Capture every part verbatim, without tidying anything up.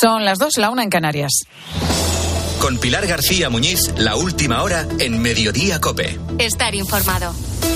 Son las dos, la una en Canarias. Con Pilar García Muñiz, la última hora en Mediodía COPE. Estar informado.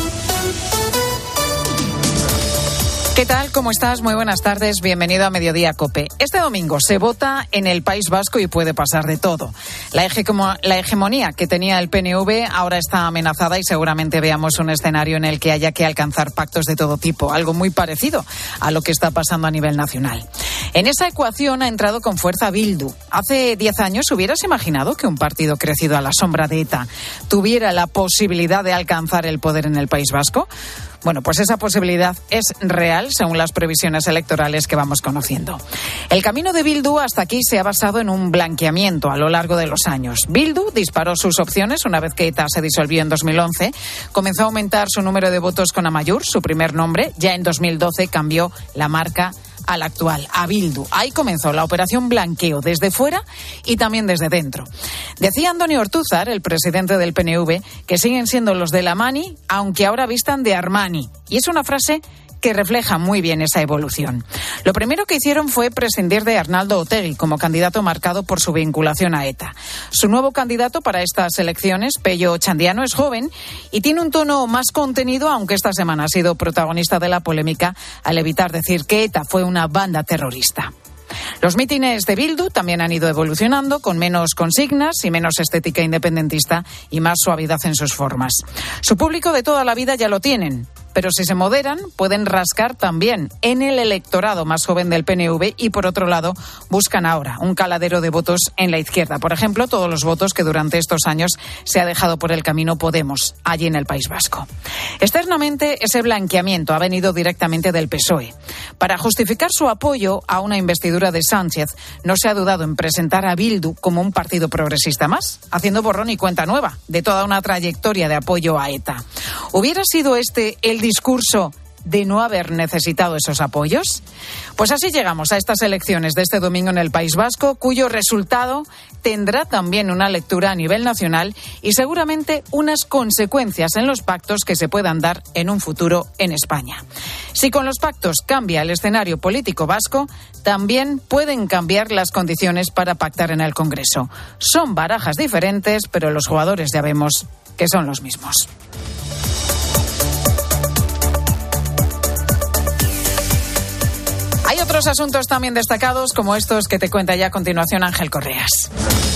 ¿Qué tal? ¿Cómo estás? Muy buenas tardes. Bienvenido a Mediodía COPE. Este domingo se vota en el País Vasco y puede pasar de todo. La, hegemo- la hegemonía que tenía el P N V ahora está amenazada y seguramente veamos un escenario en el que haya que alcanzar pactos de todo tipo, algo muy parecido a lo que está pasando a nivel nacional. En esa ecuación ha entrado con fuerza Bildu. Hace diez años, ¿hubieras imaginado que un partido crecido a la sombra de ETA tuviera la posibilidad de alcanzar el poder en el País Vasco? Bueno, pues esa posibilidad es real según las previsiones electorales que vamos conociendo. El camino de Bildu hasta aquí se ha basado en un blanqueamiento a lo largo de los años. Bildu disparó sus opciones una vez que ETA se disolvió en dos mil once. Comenzó a aumentar su número de votos con Amaiur, su primer nombre. Ya en dos mil doce cambió la marca al actual, a Bildu. Ahí comenzó la operación blanqueo desde fuera y también desde dentro. Decía Antonio Ortúzar, el presidente del P N V, que siguen siendo los de la Mani, aunque ahora vistan de Armani. Y es una frase que refleja muy bien esa evolución. Lo primero que hicieron fue prescindir de Arnaldo Otegi como candidato marcado por su vinculación a ETA. Su nuevo candidato para estas elecciones, Pello Chandiano, es joven y tiene un tono más contenido, aunque esta semana ha sido protagonista de la polémica al evitar decir que ETA fue una banda terrorista. Los mítines de Bildu también han ido evolucionando, con menos consignas y menos estética independentista y más suavidad en sus formas. Su público de toda la vida ya lo tienen, pero si se moderan pueden rascar también en el electorado más joven del P N V y, por otro lado, buscan ahora un caladero de votos en la izquierda. Por ejemplo, todos los votos que durante estos años se ha dejado por el camino Podemos, allí en el País Vasco. Externamente, ese blanqueamiento ha venido directamente del P S O E. Para justificar su apoyo a una investidura de Sánchez, no se ha dudado en presentar a Bildu como un partido progresista más, haciendo borrón y cuenta nueva de toda una trayectoria de apoyo a ETA. ¿Hubiera sido este el discurso de no haber necesitado esos apoyos? Pues así llegamos a estas elecciones de este domingo en el País Vasco, cuyo resultado tendrá también una lectura a nivel nacional y seguramente unas consecuencias en los pactos que se puedan dar en un futuro en España. Si con los pactos cambia el escenario político vasco, también pueden cambiar las condiciones para pactar en el Congreso. Son barajas diferentes, pero los jugadores ya vemos que son los mismos. Hay otros asuntos también destacados, como estos que te cuenta ya a continuación Ángel Correas.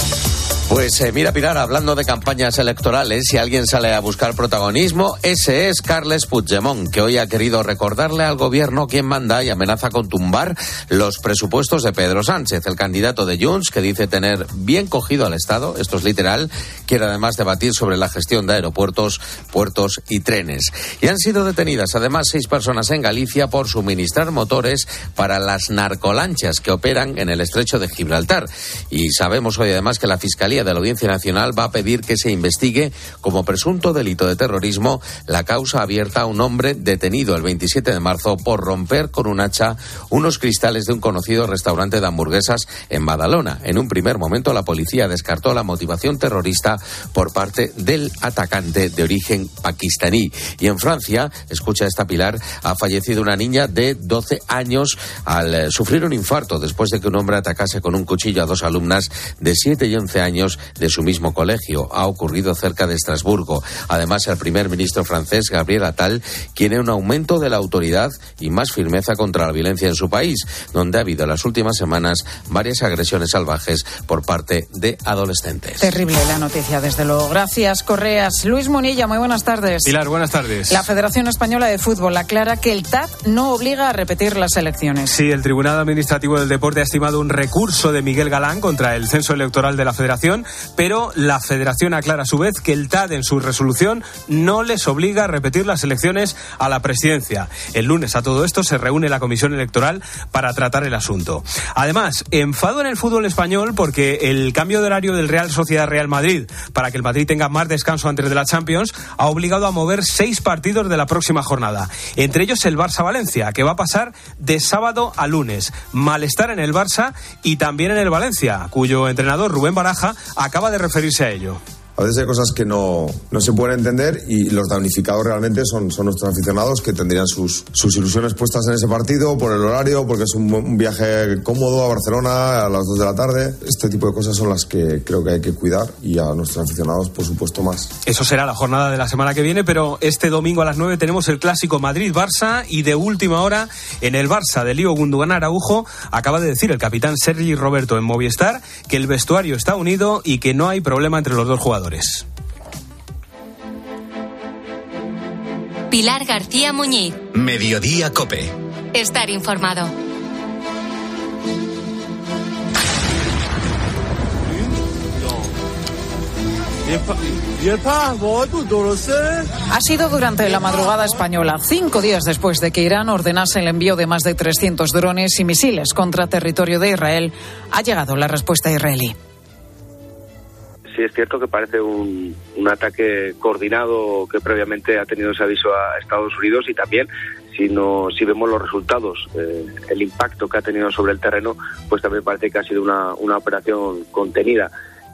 Pues eh, mira, Pilar, hablando de campañas electorales, si alguien sale a buscar protagonismo, ese es Carles Puigdemont, que hoy ha querido recordarle al gobierno quién manda y amenaza con tumbar los presupuestos de Pedro Sánchez. El candidato de Junts, que dice tener bien cogido al Estado, esto es literal, quiere además debatir sobre la gestión de aeropuertos, puertos y trenes. Y han sido detenidas además seis personas en Galicia por suministrar motores para las narcolanchas que operan en el estrecho de Gibraltar. Y sabemos hoy además que la Fiscalía de la Audiencia Nacional va a pedir que se investigue como presunto delito de terrorismo la causa abierta a un hombre detenido el veintisiete de marzo por romper con un hacha unos cristales de un conocido restaurante de hamburguesas en Badalona. En un primer momento la policía descartó la motivación terrorista por parte del atacante de origen pakistaní. Y en Francia, escucha esta, Pilar, ha fallecido una niña de doce años al eh, sufrir un infarto después de que un hombre atacase con un cuchillo a dos alumnas de siete y once años de su mismo colegio. Ha ocurrido cerca de Estrasburgo. Además, el primer ministro francés, Gabriel Attal, quiere un aumento de la autoridad y más firmeza contra la violencia en su país, donde ha habido en las últimas semanas varias agresiones salvajes por parte de adolescentes. Terrible la noticia, desde luego. Gracias, Correas. Luis Munilla, muy buenas tardes. Pilar, buenas tardes. La Federación Española de Fútbol aclara que el T A T no obliga a repetir las elecciones. Sí, el Tribunal Administrativo del Deporte ha estimado un recurso de Miguel Galán contra el censo electoral de la Federación, pero la Federación aclara a su vez que el T A D en su resolución no les obliga a repetir las elecciones a la presidencia. El lunes a todo esto se reúne la Comisión Electoral para tratar el asunto. Además, enfado en el fútbol español porque el cambio de horario del Real Sociedad Real Madrid para que el Madrid tenga más descanso antes de la Champions ha obligado a mover seis partidos de la próxima jornada. Entre ellos el Barça-Valencia, que va a pasar de sábado a lunes. Malestar en el Barça y también en el Valencia, cuyo entrenador Rubén Baraja acaba de referirse a ello. A veces hay cosas que no, no se pueden entender y los damnificados realmente son, son nuestros aficionados, que tendrían sus, sus ilusiones puestas en ese partido por el horario, porque es un, un viaje cómodo a Barcelona a las dos de la tarde. Este tipo de cosas son las que creo que hay que cuidar, y a nuestros aficionados, por supuesto, más. Eso será la jornada de la semana que viene, pero este domingo a las nueve tenemos el clásico Madrid-Barça, y de última hora en el Barça de Lío Gundogan Araujo acaba de decir el capitán Sergi Roberto en Movistar que el vestuario está unido y que no hay problema entre los dos jugadores. Pilar García Muñiz. Mediodía COPE. Estar informado. Ha sido durante la madrugada española, cinco días después de que Irán ordenase el envío de más de trescientos drones y misiles contra territorio de Israel, ha llegado la respuesta israelí. Sí, es cierto que parece un, un ataque coordinado que previamente ha tenido ese aviso a Estados Unidos, y también si no si vemos los resultados, eh, el impacto que ha tenido sobre el terreno, pues también parece que ha sido una, una operación contenida.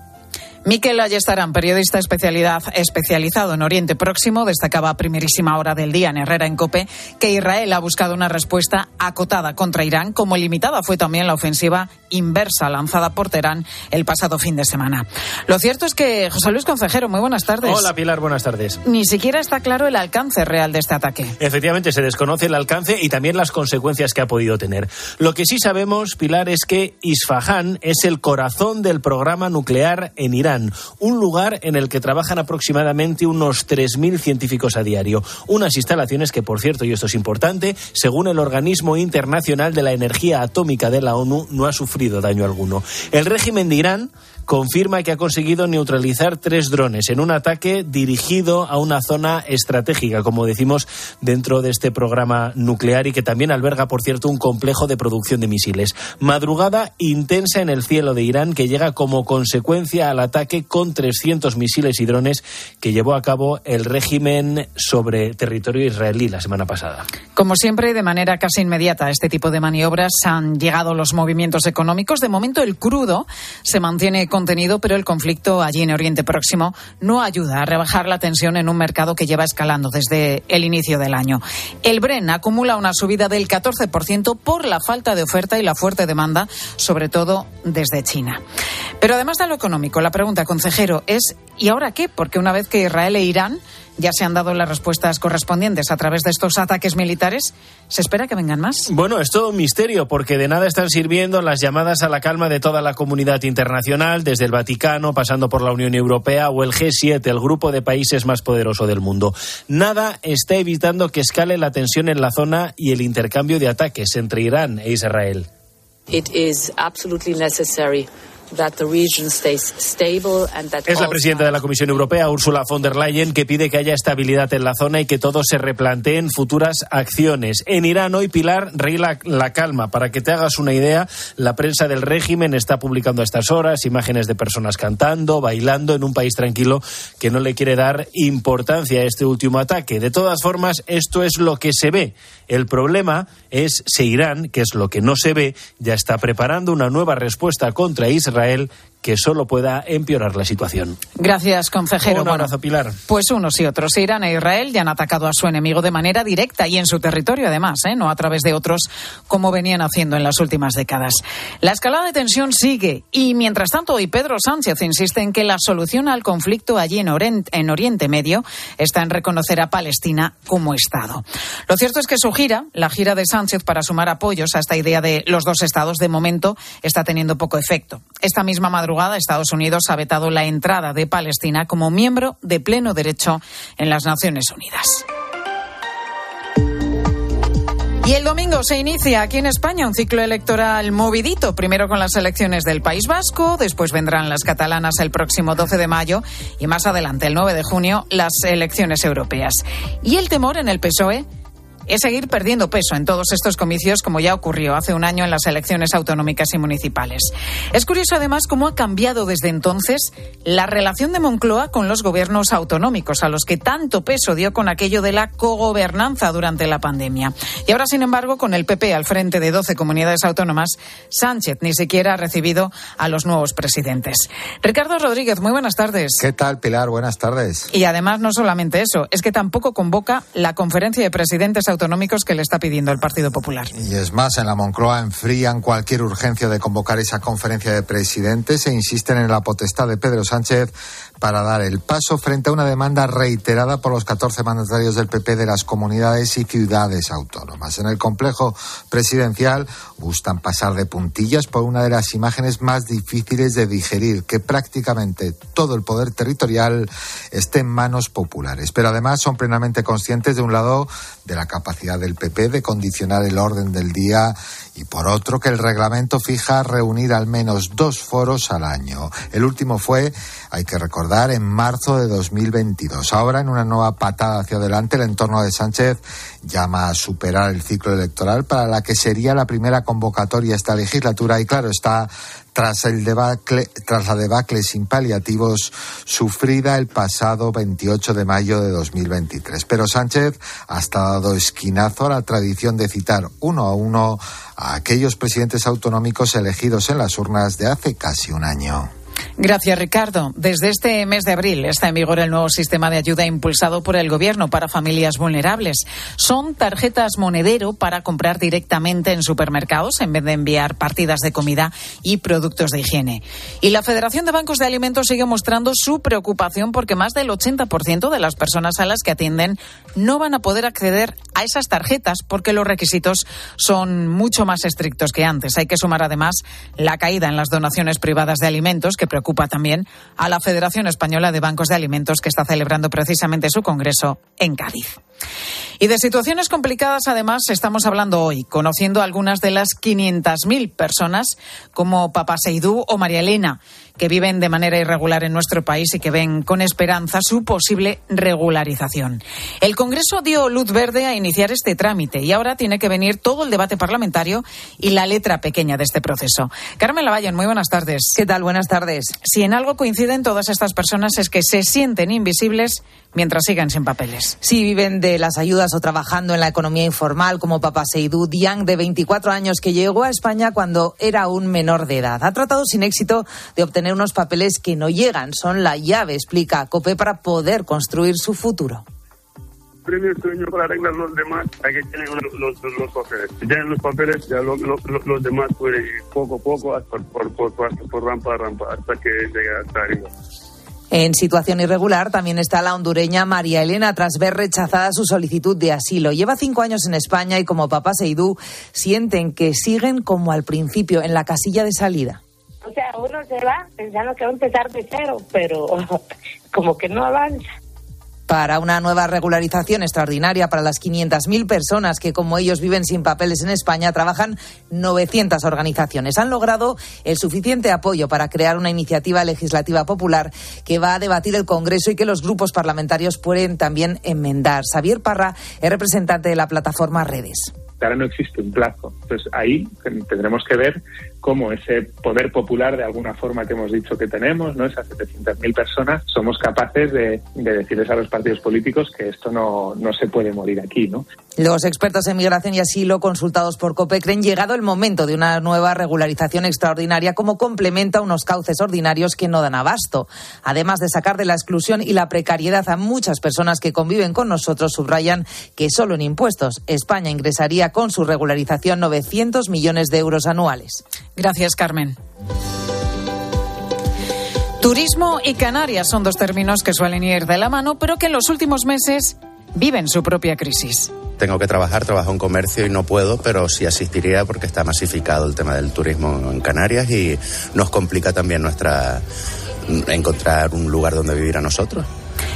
Miquel Ayestarán, periodista especialidad, especializado en Oriente Próximo, destacaba a primerísima hora del día en Herrera en COPE que Israel ha buscado una respuesta acotada contra Irán, como limitada fue también la ofensiva inversa lanzada por Teherán el pasado fin de semana. Lo cierto es que, José Luis Concejero, muy buenas tardes. Hola Pilar, buenas tardes. Ni siquiera está claro el alcance real de este ataque. Efectivamente, se desconoce el alcance y también las consecuencias que ha podido tener. Lo que sí sabemos, Pilar, es que Isfahán es el corazón del programa nuclear en Irán. Un lugar en el que trabajan aproximadamente unos tres mil científicos a diario. Unas instalaciones que, por cierto, y esto es importante, según el Organismo Internacional de la Energía Atómica de la ONU, no ha sufrido daño alguno. El régimen de Irán confirma que ha conseguido neutralizar tres drones en un ataque dirigido a una zona estratégica, como decimos, dentro de este programa nuclear, y que también alberga, por cierto, un complejo de producción de misiles. Madrugada intensa en el cielo de Irán, que llega como consecuencia al ataque con trescientos misiles y drones que llevó a cabo el régimen sobre territorio israelí la semana pasada. Como siempre, de manera casi inmediata a este tipo de maniobras han llegado los movimientos económicos. De momento el crudo se mantiene contenido, pero el conflicto allí en Oriente Próximo no ayuda a rebajar la tensión en un mercado que lleva escalando desde el inicio del año. El Brent acumula una subida del catorce por ciento por la falta de oferta y la fuerte demanda, sobre todo desde China. Pero además de lo económico, la pregunta, consejero, es ¿y ahora qué? Porque una vez que Israel e Irán ya se han dado las respuestas correspondientes a través de estos ataques militares, ¿se espera que vengan más? Bueno, es todo un misterio, porque de nada están sirviendo las llamadas a la calma de toda la comunidad internacional, desde el Vaticano, pasando por la Unión Europea o el G siete, el grupo de países más poderoso del mundo. Nada está evitando que escale la tensión en la zona y el intercambio de ataques entre Irán e Israel. It is absolutely necessary. Es la presidenta de la Comisión Europea, Ursula von der Leyen, que pide que haya estabilidad en la zona y que todos se replanteen futuras acciones. En Irán hoy, Pilar, reina la, la calma. Para que te hagas una idea, la prensa del régimen está publicando a estas horas imágenes de personas cantando, bailando, en un país tranquilo que no le quiere dar importancia a este último ataque. De todas formas, esto es lo que se ve. El problema es si Irán, que es lo que no se ve, ya está preparando una nueva respuesta contra Israel que solo pueda empeorar la situación. Gracias, consejero. Un abrazo, bueno, Pilar. Pues unos y otros. Irán e Israel ya han atacado a su enemigo de manera directa y en su territorio, además, ¿eh? no a través de otros, como venían haciendo en las últimas décadas. La escalada de tensión sigue y, mientras tanto, hoy Pedro Sánchez insiste en que la solución al conflicto allí en Oriente, en Oriente Medio está en reconocer a Palestina como Estado. Lo cierto es que su gira, la gira de Sánchez para sumar apoyos a esta idea de los dos Estados, de momento está teniendo poco efecto. Esta misma madrugada, Estados Unidos ha vetado la entrada de Palestina como miembro de pleno derecho en las Naciones Unidas. Y el domingo se inicia aquí en España un ciclo electoral movidito, primero con las elecciones del País Vasco, después vendrán las catalanas el próximo doce de mayo y más adelante, el nueve de junio, las elecciones europeas. Y el temor en el P S O E es seguir perdiendo peso en todos estos comicios, como ya ocurrió hace un año en las elecciones autonómicas y municipales. Es curioso además cómo ha cambiado desde entonces la relación de Moncloa con los gobiernos autonómicos, a los que tanto peso dio con aquello de la cogobernanza durante la pandemia. Y ahora, sin embargo, con el P P al frente de doce comunidades autónomas, Sánchez ni siquiera ha recibido a los nuevos presidentes. Ricardo Rodríguez, muy buenas tardes. ¿Qué tal, Pilar? Buenas tardes. Y además, no solamente eso, es que tampoco convoca la conferencia de presidentes autonómicos que le está pidiendo el Partido Popular. Y es más, en la Moncloa enfrían cualquier urgencia de convocar esa conferencia de presidentes e insisten en la potestad de Pedro Sánchez para dar el paso frente a una demanda reiterada por los catorce mandatarios del P P de las comunidades y ciudades autónomas. En el complejo presidencial gustan pasar de puntillas por una de las imágenes más difíciles de digerir, que prácticamente todo el poder territorial esté en manos populares. Pero además son plenamente conscientes, de un lado, de la capacidad del P P de condicionar el orden del día y, por otro, que el reglamento fija reunir al menos dos foros al año. El último fue, hay que recordar, en marzo de dos mil veintidós. Ahora, en una nueva patada hacia adelante, el entorno de Sánchez llama a superar el ciclo electoral para la que sería la primera convocatoria esta legislatura y, claro, está tras el debacle, tras la debacle sin paliativos sufrida el pasado veintiocho de mayo de dos mil veintitrés. Pero Sánchez ha hasta dado esquinazo a la tradición de citar uno a uno a aquellos presidentes autonómicos elegidos en las urnas de hace casi un año. Gracias, Ricardo. Desde este mes de abril está en vigor el nuevo sistema de ayuda impulsado por el Gobierno para familias vulnerables. Son tarjetas monedero para comprar directamente en supermercados en vez de enviar partidas de comida y productos de higiene. Y la Federación de Bancos de Alimentos sigue mostrando su preocupación porque más del ochenta por ciento de las personas a las que atienden no van a poder acceder a esas tarjetas porque los requisitos son mucho más estrictos que antes. Hay que sumar además la caída en las donaciones privadas de alimentos, que preocupa también a la Federación Española de Bancos de Alimentos, que está celebrando precisamente su congreso en Cádiz. Y de situaciones complicadas, además, estamos hablando hoy, conociendo algunas de las quinientas mil personas como Papa Seydou o María Elena, que viven de manera irregular en nuestro país y que ven con esperanza su posible regularización. El Congreso dio luz verde a iniciar este trámite y ahora tiene que venir todo el debate parlamentario y la letra pequeña de este proceso. Carmen Lavalle, muy buenas tardes. ¿Qué tal? Buenas tardes. Si en algo coinciden todas estas personas es que se sienten invisibles mientras sigan sin papeles. Sí, viven de las ayudas o trabajando en la economía informal, como Papa Seydou Diang, de veinticuatro años, que llegó a España cuando era un menor de edad. Ha tratado sin éxito de obtener unos papeles que no llegan. Son la llave, explica COPE, para poder construir su futuro. Primer sueño para arreglar los demás, hay que tener los, los, los papeles. Si tienen los papeles, ya lo, lo, lo, los demás pueden ir poco a poco, hasta por, por, por, por rampa a rampa, hasta que llegue hasta arriba. En situación irregular también está la hondureña María Elena, tras ver rechazada su solicitud de asilo. Lleva cinco años en España y, como Papa Seydou, sienten que siguen como al principio, en la casilla de salida. O sea, uno se va pensando que va a empezar de cero, pero como que no avanza. Para una nueva regularización extraordinaria para las quinientas mil personas que, como ellos, viven sin papeles en España, trabajan novecientas organizaciones. Han logrado el suficiente apoyo para crear una iniciativa legislativa popular que va a debatir el Congreso y que los grupos parlamentarios pueden también enmendar. Xavier Parra es representante de la plataforma Redes. Ahora no existe un plazo. Entonces ahí tendremos que ver cómo ese poder popular, de alguna forma que hemos dicho que tenemos, ¿no? Esas setecientas mil personas, somos capaces de, de decirles a los partidos políticos que esto no, no se puede morir aquí, ¿no? Los expertos en migración y asilo consultados por COPE creen llegado el momento de una nueva regularización extraordinaria como complemento a unos cauces ordinarios que no dan abasto. Además de sacar de la exclusión y la precariedad a muchas personas que conviven con nosotros, subrayan que solo en impuestos España ingresaría con su regularización novecientos millones de euros anuales. Gracias, Carmen. Turismo y Canarias son dos términos que suelen ir de la mano, pero que en los últimos meses viven su propia crisis. Tengo que trabajar, trabajo en comercio y no puedo, pero sí asistiría porque está masificado el tema del turismo en Canarias y nos complica también nuestra encontrar un lugar donde vivir a nosotros.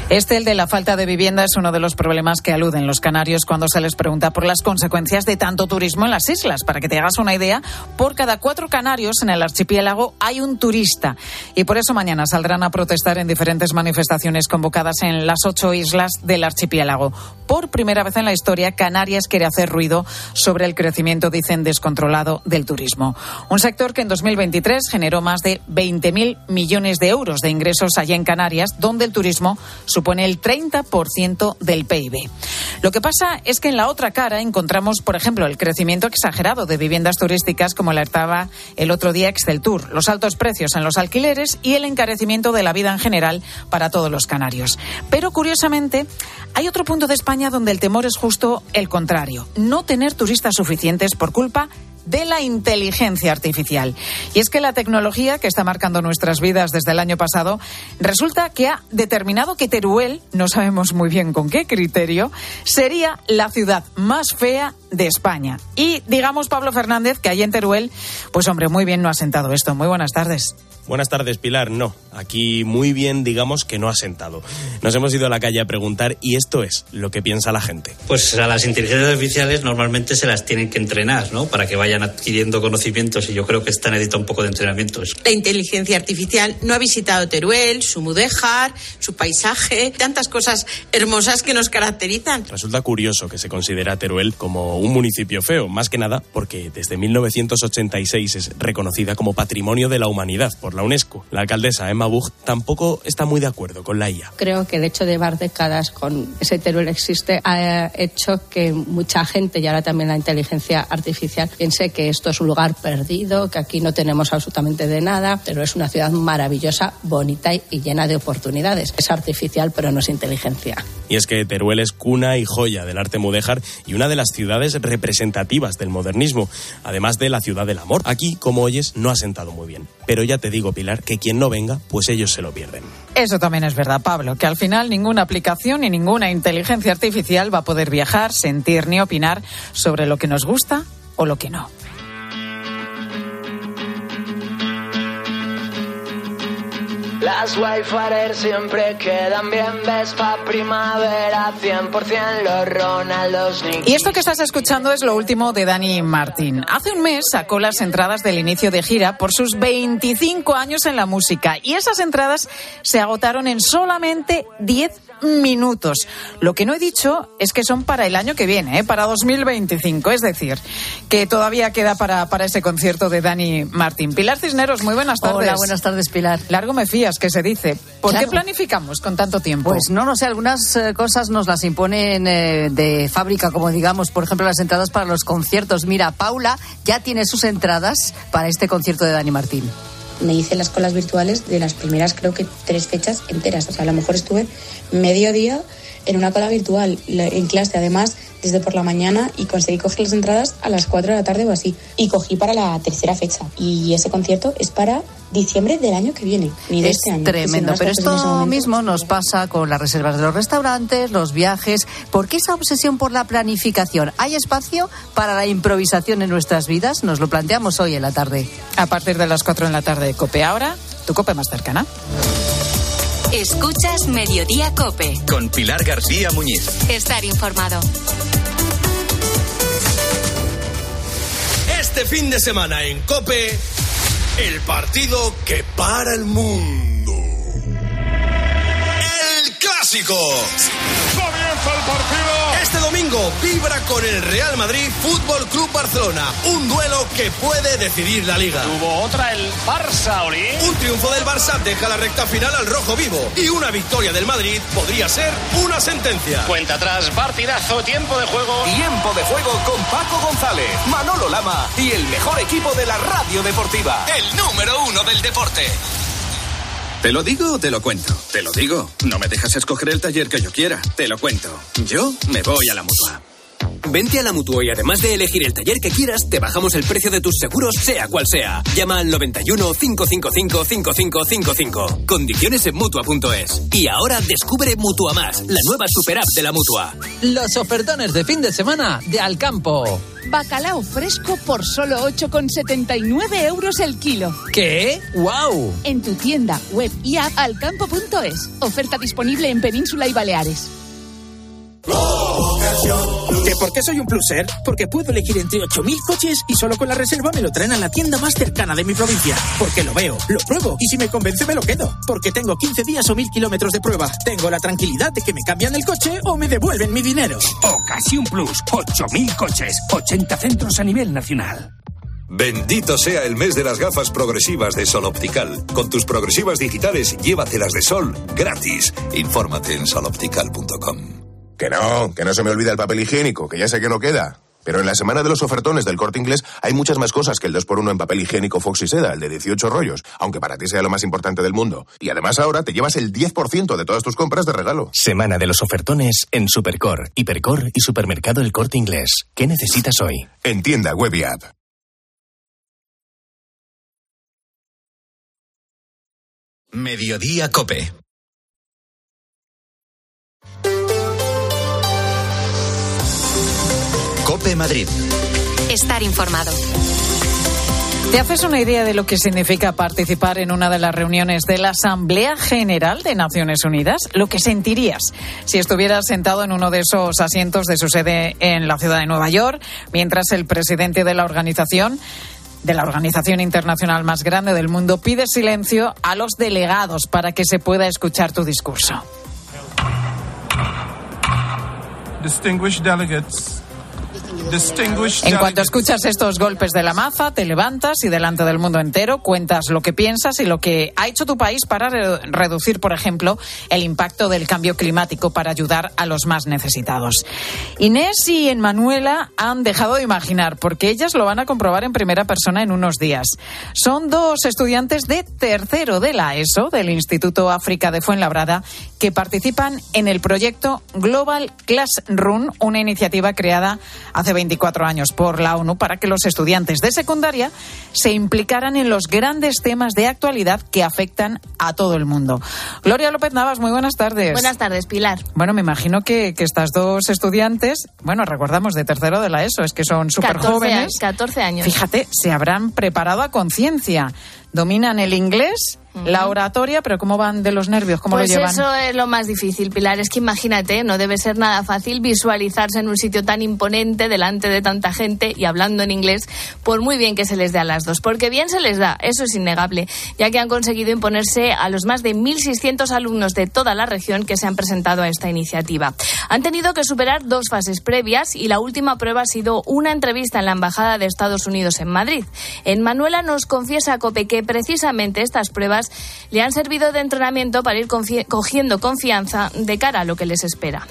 Este, el de la falta de vivienda, es uno de los problemas que aluden los canarios cuando se les pregunta por las consecuencias de tanto turismo en las islas. Para que te hagas una idea, por cada cuatro canarios en el archipiélago hay un turista. Y por eso mañana saldrán a protestar en diferentes manifestaciones convocadas en las ocho islas del archipiélago. Por primera vez en la historia, Canarias quiere hacer ruido sobre el crecimiento, dicen, descontrolado del turismo. Un sector que en dos mil veintitrés generó más de veinte mil millones de euros de ingresos allá en Canarias, donde el turismo supone el treinta por ciento del P I B. Lo que pasa es que en la otra cara encontramos, por ejemplo, el crecimiento exagerado de viviendas turísticas, como alertaba el otro día Exceltur, los altos precios en los alquileres y el encarecimiento de la vida en general para todos los canarios. Pero, curiosamente, hay otro punto de España donde el temor es justo el contrario: no tener turistas suficientes por culpa de la inteligencia artificial. Y es que la tecnología que está marcando nuestras vidas desde el año pasado resulta que ha determinado que Teruel, no sabemos muy bien con qué criterio, sería la ciudad más fea de España. Y digamos, Pablo Fernández, que allí en Teruel, pues hombre, muy bien no ha sentado esto. Muy buenas tardes. Buenas tardes, Pilar. No, aquí muy bien digamos que no ha sentado. Nos hemos ido a la calle a preguntar y esto es lo que piensa la gente. Pues a las inteligencias artificiales normalmente se las tienen que entrenar, ¿no? Para que vayan adquiriendo conocimientos, y yo creo que esta necesita un poco de entrenamientos. La inteligencia artificial no ha visitado Teruel, su mudéjar, su paisaje, tantas cosas hermosas que nos caracterizan. Resulta curioso que se considera Teruel como un municipio feo, más que nada porque desde mil novecientos ochenta y seis es reconocida como Patrimonio de la Humanidad por la UNESCO. La alcaldesa Emma Buch tampoco está muy de acuerdo con la I A. Creo que el hecho de llevar décadas con ese Teruel existe ha hecho que mucha gente, y ahora también la inteligencia artificial, piense que esto es un lugar perdido, que aquí no tenemos absolutamente de nada, pero es una ciudad maravillosa, bonita y llena de oportunidades. Es artificial, pero no es inteligencia. Y es que Teruel es cuna y joya del arte mudéjar y una de las ciudades representativas del modernismo, además de la ciudad del amor. Aquí, como oyes, no ha sentado muy bien. Pero ya te digo, Pilar, que quien no venga, pues ellos se lo pierden. Eso también es verdad, Pablo, que al final ninguna aplicación ni ninguna inteligencia artificial va a poder viajar, sentir ni opinar sobre lo que nos gusta o lo que no. Las Wildfire siempre quedan bien, Vespa Primavera, cien por ciento los Ronaldos. Y esto que estás escuchando es lo último de Dani Martín. Hace un mes sacó las entradas del inicio de gira por sus veinticinco años en la música, y esas entradas se agotaron en solamente diez minutos. Lo que no he dicho es que son para el año que viene, ¿eh? Para dos mil veinticinco, es decir, que todavía queda para, para ese concierto de Dani Martín. Pilar Cisneros, muy buenas tardes. Hola, buenas tardes, Pilar. Largo me fías, que se dice. ¿Por claro. qué planificamos con tanto tiempo? Pues no, no sé, algunas eh, cosas nos las imponen eh, de fábrica, como digamos, por ejemplo, las entradas para los conciertos. Mira, Paula ya tiene sus entradas para este concierto de Dani Martín. Me hice las colas virtuales de las primeras, creo que tres fechas enteras. O sea, a lo mejor estuve medio día en una cola virtual, en clase además, desde por la mañana, y conseguí coger las entradas a las cuatro de la tarde o así. Y cogí para la tercera fecha. Y ese concierto es para diciembre del año que viene, ni de es este año. Tremendo, pero esto mismo nos pasa con las reservas de los restaurantes, los viajes. ¿Por qué esa obsesión por la planificación? ¿Hay espacio para la improvisación en nuestras vidas? Nos lo planteamos hoy en la tarde. A partir de las cuatro en la tarde, COPE. Ahora, tu COPE más cercana. Escuchas Mediodía COPE. Con Pilar García Muñiz. Estar informado. Este fin de semana en COPE, el partido que para el mundo. El Clásico. Comienza el partido. Este domingo vibra con el Real Madrid Fútbol Club Barcelona. Un duelo que puede decidir la Liga. Hubo otra, el Barça, Oli. Un triunfo del Barça deja la recta final al rojo vivo. Y una victoria del Madrid podría ser una sentencia. Cuenta atrás, partidazo, tiempo de juego. Tiempo de juego con Paco González, Manolo Lama y el mejor equipo de la radio deportiva. El número uno del deporte. ¿Te lo digo o te lo cuento? Te lo digo. No me dejas escoger el taller que yo quiera. Te lo cuento. Yo me voy a la Mutua. Vente a la Mutua y además de elegir el taller que quieras, te bajamos el precio de tus seguros, sea cual sea. Llama al noventa y uno, cinco cinco cinco, cinco cinco cinco cinco. Condiciones en Mutua punto es. Y ahora descubre Mutua Más, la nueva super app de la Mutua. Los ofertones de fin de semana de Alcampo. Bacalao fresco por solo ocho con setenta y nueve euros el kilo. ¿Qué? ¡Guau! En tu tienda, web y app alcampo punto es. Oferta disponible en Península y Baleares. ¿Que por qué soy un pluser? Porque puedo elegir entre ocho mil coches y solo con la reserva me lo traen a la tienda más cercana de mi provincia. Porque lo veo, lo pruebo y si me convence me lo quedo. Porque tengo quince días o mil kilómetros de prueba. Tengo la tranquilidad de que me cambian el coche o me devuelven mi dinero. Ocasión Plus, ocho mil coches, ochenta centros a nivel nacional. Bendito sea el mes de las gafas progresivas de Sol Optical. Con tus progresivas digitales, llévatelas de sol gratis. Infórmate en sol optical punto com. Que no, que no se me olvida el papel higiénico, que ya sé que no queda. Pero en la semana de los ofertones del Corte Inglés hay muchas más cosas que el dos por uno en papel higiénico Fox y Seda, el de dieciocho rollos, aunque para ti sea lo más importante del mundo. Y además ahora te llevas el diez por ciento de todas tus compras de regalo. Semana de los ofertones en Supercor, Hipercor y Supermercado El Corte Inglés. ¿Qué necesitas hoy? En tienda, web y app. Mediodía COPE. COPE Madrid. Estar informado. ¿Te haces una idea de lo que significa participar en una de las reuniones de la Asamblea General de Naciones Unidas? Lo que sentirías si estuvieras sentado en uno de esos asientos de su sede en la ciudad de Nueva York, mientras el presidente de la organización de la organización internacional más grande del mundo pide silencio a los delegados para que se pueda escuchar tu discurso. Distinguished delegates. En cuanto escuchas estos golpes de la maza, te levantas y delante del mundo entero cuentas lo que piensas y lo que ha hecho tu país para re- reducir, por ejemplo, el impacto del cambio climático para ayudar a los más necesitados. Inés y Emanuela han dejado de imaginar, porque ellas lo van a comprobar en primera persona en unos días. Son dos estudiantes de tercero de la ESO, del Instituto África de Fuenlabrada, que participan en el proyecto Global Classroom, una iniciativa creada hace veinticuatro años por la ONU para que los estudiantes de secundaria se implicaran en los grandes temas de actualidad que afectan a todo el mundo. Gloria López Navas, muy buenas tardes. Buenas tardes, Pilar. Bueno, me imagino que, que estas dos estudiantes, bueno, recordamos de tercero de la ESO, es que son súper jóvenes. catorce años. Fíjate, se habrán preparado a conciencia. Dominan el inglés, uh-huh. la oratoria, pero ¿cómo van de los nervios? ¿Cómo pues lo llevan? Eso es lo más difícil, Pilar. Es que imagínate, no debe ser nada fácil visualizarse en un sitio tan imponente delante de tanta gente y hablando en inglés, por muy bien que se les dé a las dos. Porque bien se les da, eso es innegable, ya que han conseguido imponerse a los más de mil seiscientos alumnos de toda la región que se han presentado a esta iniciativa. Han tenido que superar dos fases previas y la última prueba ha sido una entrevista en la Embajada de Estados Unidos en Madrid. Emanuela nos confiesa a COPE que precisamente estas pruebas le han servido de entrenamiento para ir confi- cogiendo confianza de cara a lo que les espera.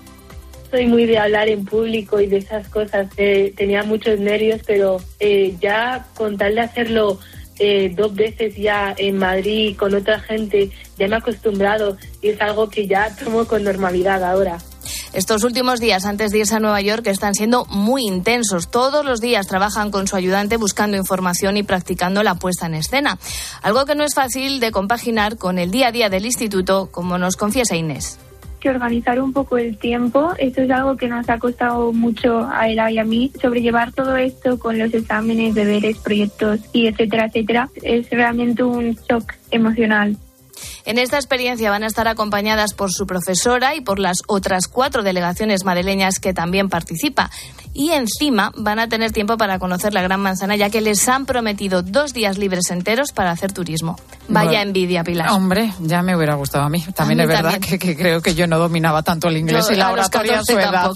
Soy muy de hablar en público y de esas cosas. Eh, tenía muchos nervios, pero eh, ya con tal de hacerlo eh, dos veces ya en Madrid con otra gente, ya me he acostumbrado y es algo que ya tomo con normalidad ahora. Estos últimos días antes de irse a Nueva York están siendo muy intensos. Todos los días trabajan con su ayudante buscando información y practicando la puesta en escena. Algo que no es fácil de compaginar con el día a día del instituto, como nos confiesa Inés. Que organizar un poco el tiempo, eso es algo que nos ha costado mucho a Ela y a mí. Sobrellevar todo esto con los exámenes, deberes, proyectos y etcétera, etcétera, es realmente un shock emocional. En esta experiencia van a estar acompañadas por su profesora y por las otras cuatro delegaciones madrileñas que también participa. Y encima van a tener tiempo para conocer la Gran Manzana, ya que les han prometido dos días libres enteros para hacer turismo. Vaya bueno, envidia, Pilar. Hombre, ya me hubiera gustado a mí. También a mí es verdad que, que creo que yo no dominaba tanto el inglés yo, y la oratoria a su edad.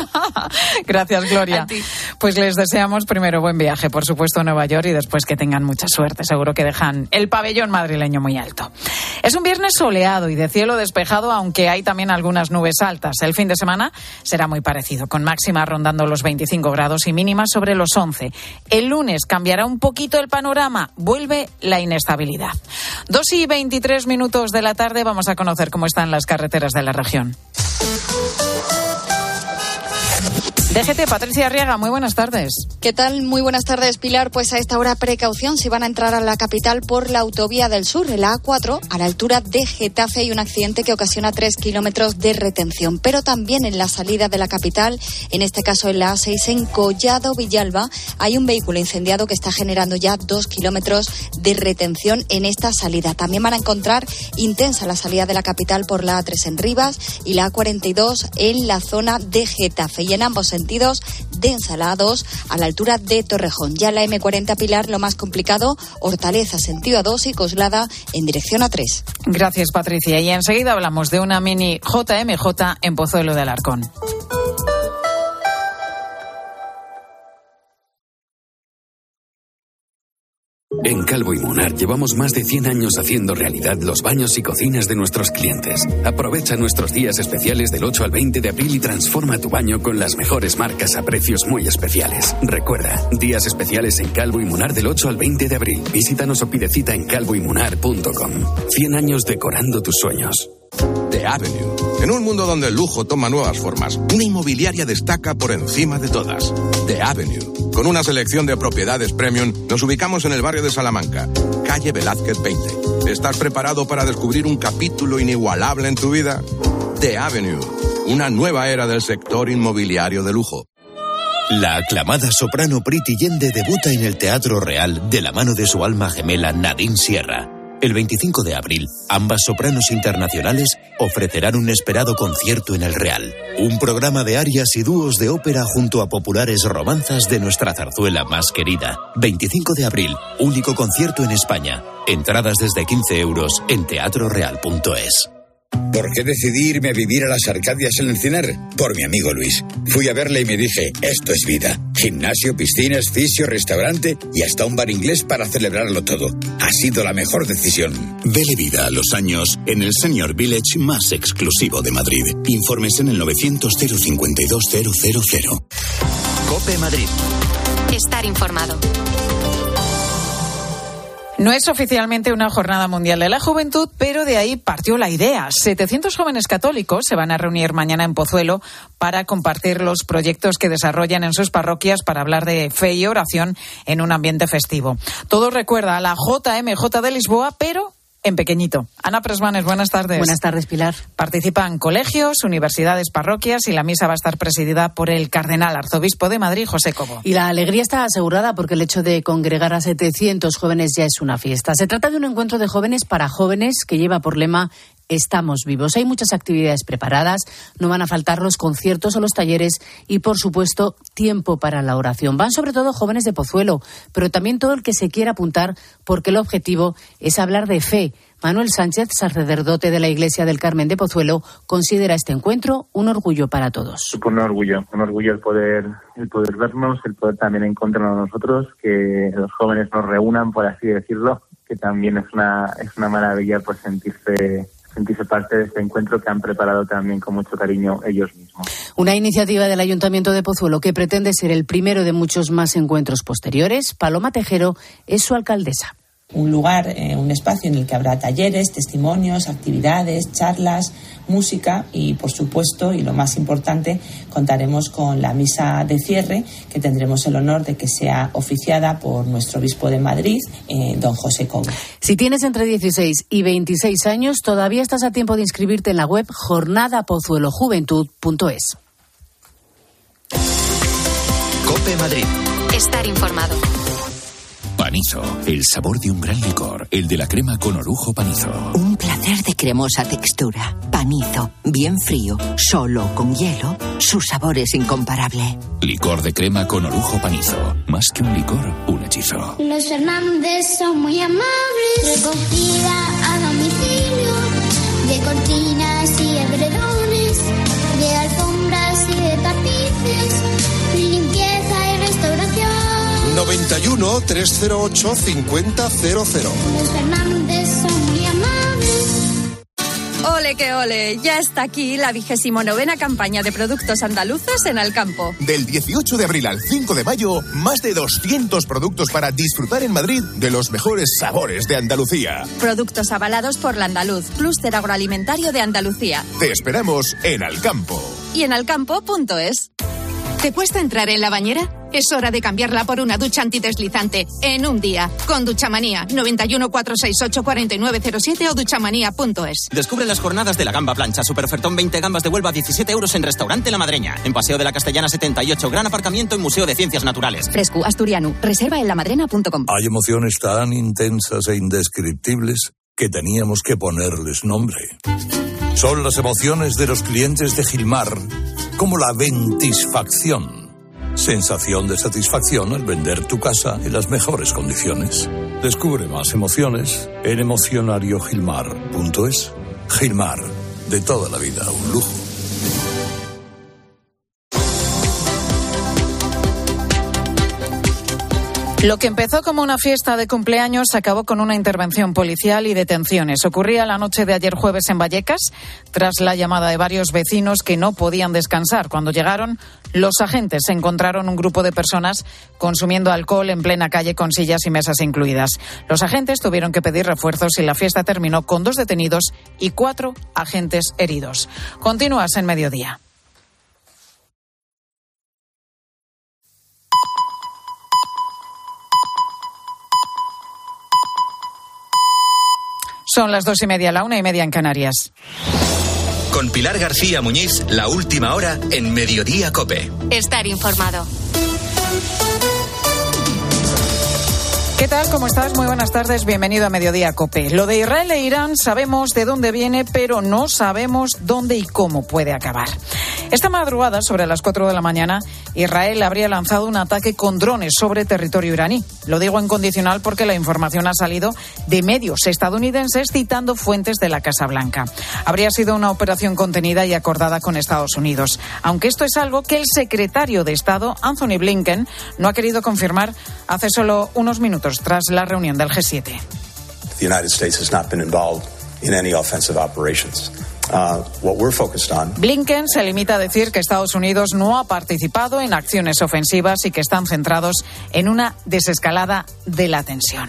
Gracias, Gloria. Pues les deseamos primero buen viaje, por supuesto, a Nueva York y después que tengan mucha suerte. Seguro que dejan el pabellón madrileño muy alto. Es un viernes soleado y de cielo despejado, aunque hay también algunas nubes altas. El fin de semana será muy parecido, con máximas rondando los veinticinco grados y mínimas sobre los once. El lunes cambiará un poquito el panorama, vuelve la inestabilidad. Dos y veintitrés minutos de la tarde, vamos a conocer cómo están las carreteras de la región. D G T, Patricia Arriaga, muy buenas tardes. ¿Qué tal? Muy buenas tardes, Pilar. Pues a esta hora precaución si van a entrar a la capital por la autovía del sur, el A cuatro, a la altura de Getafe, y un accidente que ocasiona tres kilómetros de retención. Pero también en la salida de la capital, en este caso en la A seis, en Collado Villalba, hay un vehículo incendiado que está generando ya dos kilómetros de retención en esta salida. También van a encontrar intensa la salida de la capital por la A tres en Rivas y la A cuarenta y dos en la zona de Getafe. Y en ambos sentidos, densa la A dos a la altura de Torrejón. Ya la eme cuarenta, Pilar, lo más complicado, Hortaleza sentido A dos y Coslada en dirección A tres. Gracias, Patricia. Y enseguida hablamos de una mini J M J en Pozuelo de Alarcón. En Calvo y Munar llevamos más de cien años haciendo realidad los baños y cocinas de nuestros clientes. Aprovecha nuestros días especiales del ocho al veinte de abril y transforma tu baño con las mejores marcas a precios muy especiales. Recuerda, días especiales en Calvo y Munar del ocho al veinte de abril. Visítanos o pide cita en calvo y munar punto com. cien años decorando tus sueños. The Avenue. En un mundo donde el lujo toma nuevas formas, una inmobiliaria destaca por encima de todas. The Avenue. Con una selección de propiedades premium, nos ubicamos en el barrio de Salamanca, calle Velázquez veinte. ¿Estás preparado para descubrir un capítulo inigualable en tu vida? The Avenue. Una nueva era del sector inmobiliario de lujo. La aclamada soprano Priti Yende debuta en el Teatro Real de la mano de su alma gemela Nadine Sierra. El veinticinco de abril, ambas sopranos internacionales ofrecerán un esperado concierto en el Real. Un programa de arias y dúos de ópera junto a populares romanzas de nuestra zarzuela más querida. veinticinco de abril, único concierto en España. Entradas desde quince euros en teatro real punto es. ¿Por qué decidí irme a vivir a las Arcadias en Encinar? Por mi amigo Luis. Fui a verle y me dije, esto es vida. Gimnasio, piscinas, fisio, restaurante y hasta un bar inglés para celebrarlo todo. Ha sido la mejor decisión. Dele vida a los años en el Senior Village más exclusivo de Madrid. Informes en el novecientos cero cincuenta y dos cero cero cero. COPE Madrid. Estar informado. No es oficialmente una jornada mundial de la juventud, pero de ahí partió la idea. setecientos jóvenes católicos se van a reunir mañana en Pozuelo para compartir los proyectos que desarrollan en sus parroquias para hablar de fe y oración en un ambiente festivo. Todo recuerda a la J M J de Lisboa, pero en pequeñito. Ana Presmanes, buenas tardes. Buenas tardes, Pilar. Participan colegios, universidades, parroquias y la misa va a estar presidida por el cardenal arzobispo de Madrid, José Cobo. Y la alegría está asegurada porque el hecho de congregar a setecientos jóvenes ya es una fiesta. Se trata de un encuentro de jóvenes para jóvenes que lleva por lema Estamos vivos. Hay muchas actividades preparadas, no van a faltar los conciertos o los talleres y, por supuesto, tiempo para la oración. Van sobre todo jóvenes de Pozuelo, pero también todo el que se quiera apuntar porque el objetivo es hablar de fe. Manuel Sánchez, sacerdote de la Iglesia del Carmen de Pozuelo, considera este encuentro un orgullo para todos. Un orgullo, un orgullo el poder, el poder vernos, el poder también encontrarnos nosotros, que los jóvenes nos reúnan, por así decirlo, que también es una, es una maravilla pues sentirse... sentirse parte de este encuentro que han preparado también con mucho cariño ellos mismos. Una iniciativa del Ayuntamiento de Pozuelo que pretende ser el primero de muchos más encuentros posteriores. Paloma Tejero es su alcaldesa. Un lugar, eh, un espacio en el que habrá talleres, testimonios, actividades, charlas, música y, por supuesto, y lo más importante, contaremos con la misa de cierre, que tendremos el honor de que sea oficiada por nuestro obispo de Madrid, eh, don José Cobo. Si tienes entre dieciséis y veintiséis años, todavía estás a tiempo de inscribirte en la web jornada pozuelo juventud punto es. COPE Madrid. Estar informado. Panizo, el sabor de un gran licor, el de la crema con orujo Panizo. Un placer de cremosa textura. Panizo, bien frío, solo con hielo, su sabor es incomparable. Licor de crema con orujo Panizo. Más que un licor, un hechizo. Los Fernández son muy amables. Recogida a domicilio de cortinas y edredones, de alfombras y de tapices, limpieza y restauración. noventa y uno, trescientos ocho, cincuenta cero cero. Los Fernández son muy amables. Ole que ole, ya está aquí la vigésimo novena campaña de productos andaluces en Alcampo. Del dieciocho de abril al cinco de mayo, más de doscientos productos para disfrutar en Madrid de los mejores sabores de Andalucía. Productos avalados por La Andaluz, clúster agroalimentario de Andalucía. Te esperamos en Alcampo. Y en alcampo punto es. ¿Te cuesta entrar en la bañera? Es hora de cambiarla por una ducha antideslizante en un día. Con Duchamanía. noventa y uno, cuatrocientos sesenta y ocho, cuarenta y nueve cero siete o duchamanía punto es. Descubre las jornadas de la gamba plancha. Superofertón veinte gambas de Huelva, diecisiete euros en Restaurante La Madreña. En Paseo de la Castellana setenta y ocho. Gran aparcamiento en Museo de Ciencias Naturales. Fresco, asturiano. Reserva en lamadrena punto com. Hay emociones tan intensas e indescriptibles que teníamos que ponerles nombre. Son las emociones de los clientes de Gilmar, como la ventisfacción. Sensación de satisfacción al vender tu casa en las mejores condiciones. Descubre más emociones en emocionario gilmar punto es. Gilmar, de toda la vida, un lujo. Lo que empezó como una fiesta de cumpleaños acabó con una intervención policial y detenciones. Ocurría la noche de ayer jueves en Vallecas, tras la llamada de varios vecinos que no podían descansar. Cuando llegaron, los agentes encontraron un grupo de personas consumiendo alcohol en plena calle con sillas y mesas incluidas. Los agentes tuvieron que pedir refuerzos y la fiesta terminó con dos detenidos y cuatro agentes heridos. Continúas en Mediodía. Son las dos y media, la una y media en Canarias. Con Pilar García Muñiz, la última hora en Mediodía COPE. Estar informado. ¿Qué tal? ¿Cómo estás? Muy buenas tardes. Bienvenido a Mediodía COPE. Lo de Israel e Irán sabemos de dónde viene, pero no sabemos dónde y cómo puede acabar. Esta madrugada, sobre las cuatro de la mañana, Israel habría lanzado un ataque con drones sobre territorio iraní. Lo digo en condicional porque la información ha salido de medios estadounidenses citando fuentes de la Casa Blanca. Habría sido una operación contenida y acordada con Estados Unidos, aunque esto es algo que el secretario de Estado, Anthony Blinken, no ha querido confirmar hace solo unos minutos tras la reunión del G siete. The United States has not been involved in any offensive operations. Uh, what we're focused on. Blinken se limita a decir que Estados Unidos no ha participado en acciones ofensivas y que están centrados en una desescalada de la tensión.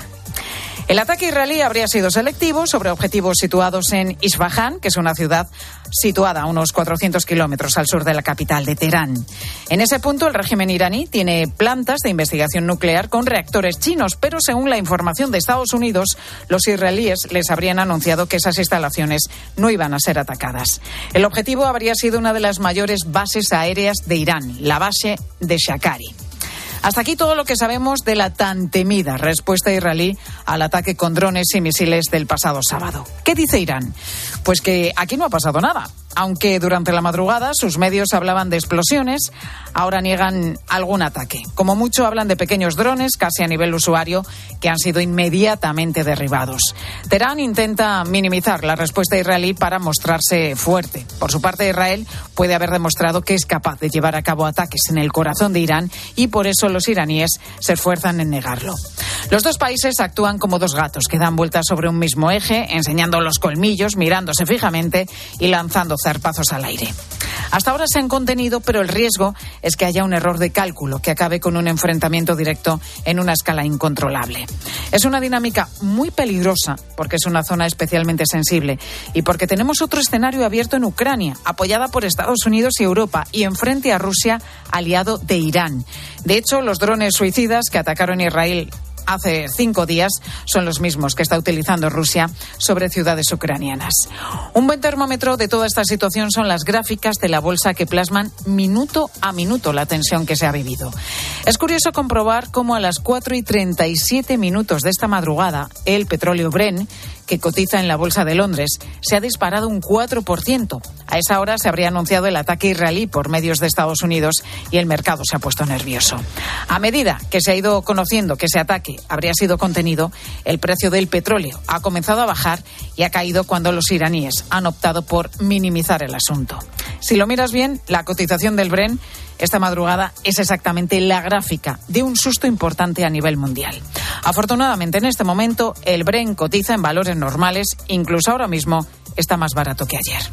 El ataque israelí habría sido selectivo sobre objetivos situados en Isfahan, que es una ciudad situada a unos cuatrocientos kilómetros al sur de la capital de Teherán. En ese punto, el régimen iraní tiene plantas de investigación nuclear con reactores chinos, pero según la información de Estados Unidos, los israelíes les habrían anunciado que esas instalaciones no iban a ser atacadas. El objetivo habría sido una de las mayores bases aéreas de Irán, la base de Shakari. Hasta aquí todo lo que sabemos de la tan temida respuesta israelí al ataque con drones y misiles del pasado sábado. ¿Qué dice Irán? Pues que aquí no ha pasado nada. Aunque durante la madrugada sus medios hablaban de explosiones, ahora niegan algún ataque. Como mucho hablan de pequeños drones, casi a nivel usuario, que han sido inmediatamente derribados. Teherán intenta minimizar la respuesta israelí para mostrarse fuerte. Por su parte, Israel puede haber demostrado que es capaz de llevar a cabo ataques en el corazón de Irán y por eso los iraníes se esfuerzan en negarlo. Los dos países actúan como dos gatos que dan vueltas sobre un mismo eje, enseñando los colmillos, mirándose fijamente y lanzando zarpazos al aire. Hasta ahora se han contenido, pero el riesgo es que haya un error de cálculo que acabe con un enfrentamiento directo en una escala incontrolable. Es una dinámica muy peligrosa porque es una zona especialmente sensible y porque tenemos otro escenario abierto en Ucrania, apoyada por Estados Unidos y Europa y enfrente a Rusia, aliado de Irán. De hecho, los drones suicidas que atacaron Israel hace cinco días son los mismos que está utilizando Rusia sobre ciudades ucranianas. Un buen termómetro de toda esta situación son las gráficas de la bolsa que plasman minuto a minuto la tensión que se ha vivido. Es curioso comprobar cómo a las cuatro y treinta y siete minutos de esta madrugada el petróleo Brent, que cotiza en la bolsa de Londres, se ha disparado un cuatro por ciento. A esa hora se habría anunciado el ataque israelí por medios de Estados Unidos y el mercado se ha puesto nervioso. A medida que se ha ido conociendo que ese ataque habría sido contenido, el precio del petróleo ha comenzado a bajar y ha caído cuando los iraníes han optado por minimizar el asunto. Si lo miras bien, la cotización del Brent esta madrugada es exactamente la gráfica de un susto importante a nivel mundial. Afortunadamente, en este momento, el Brent cotiza en valores normales, incluso ahora mismo está más barato que ayer.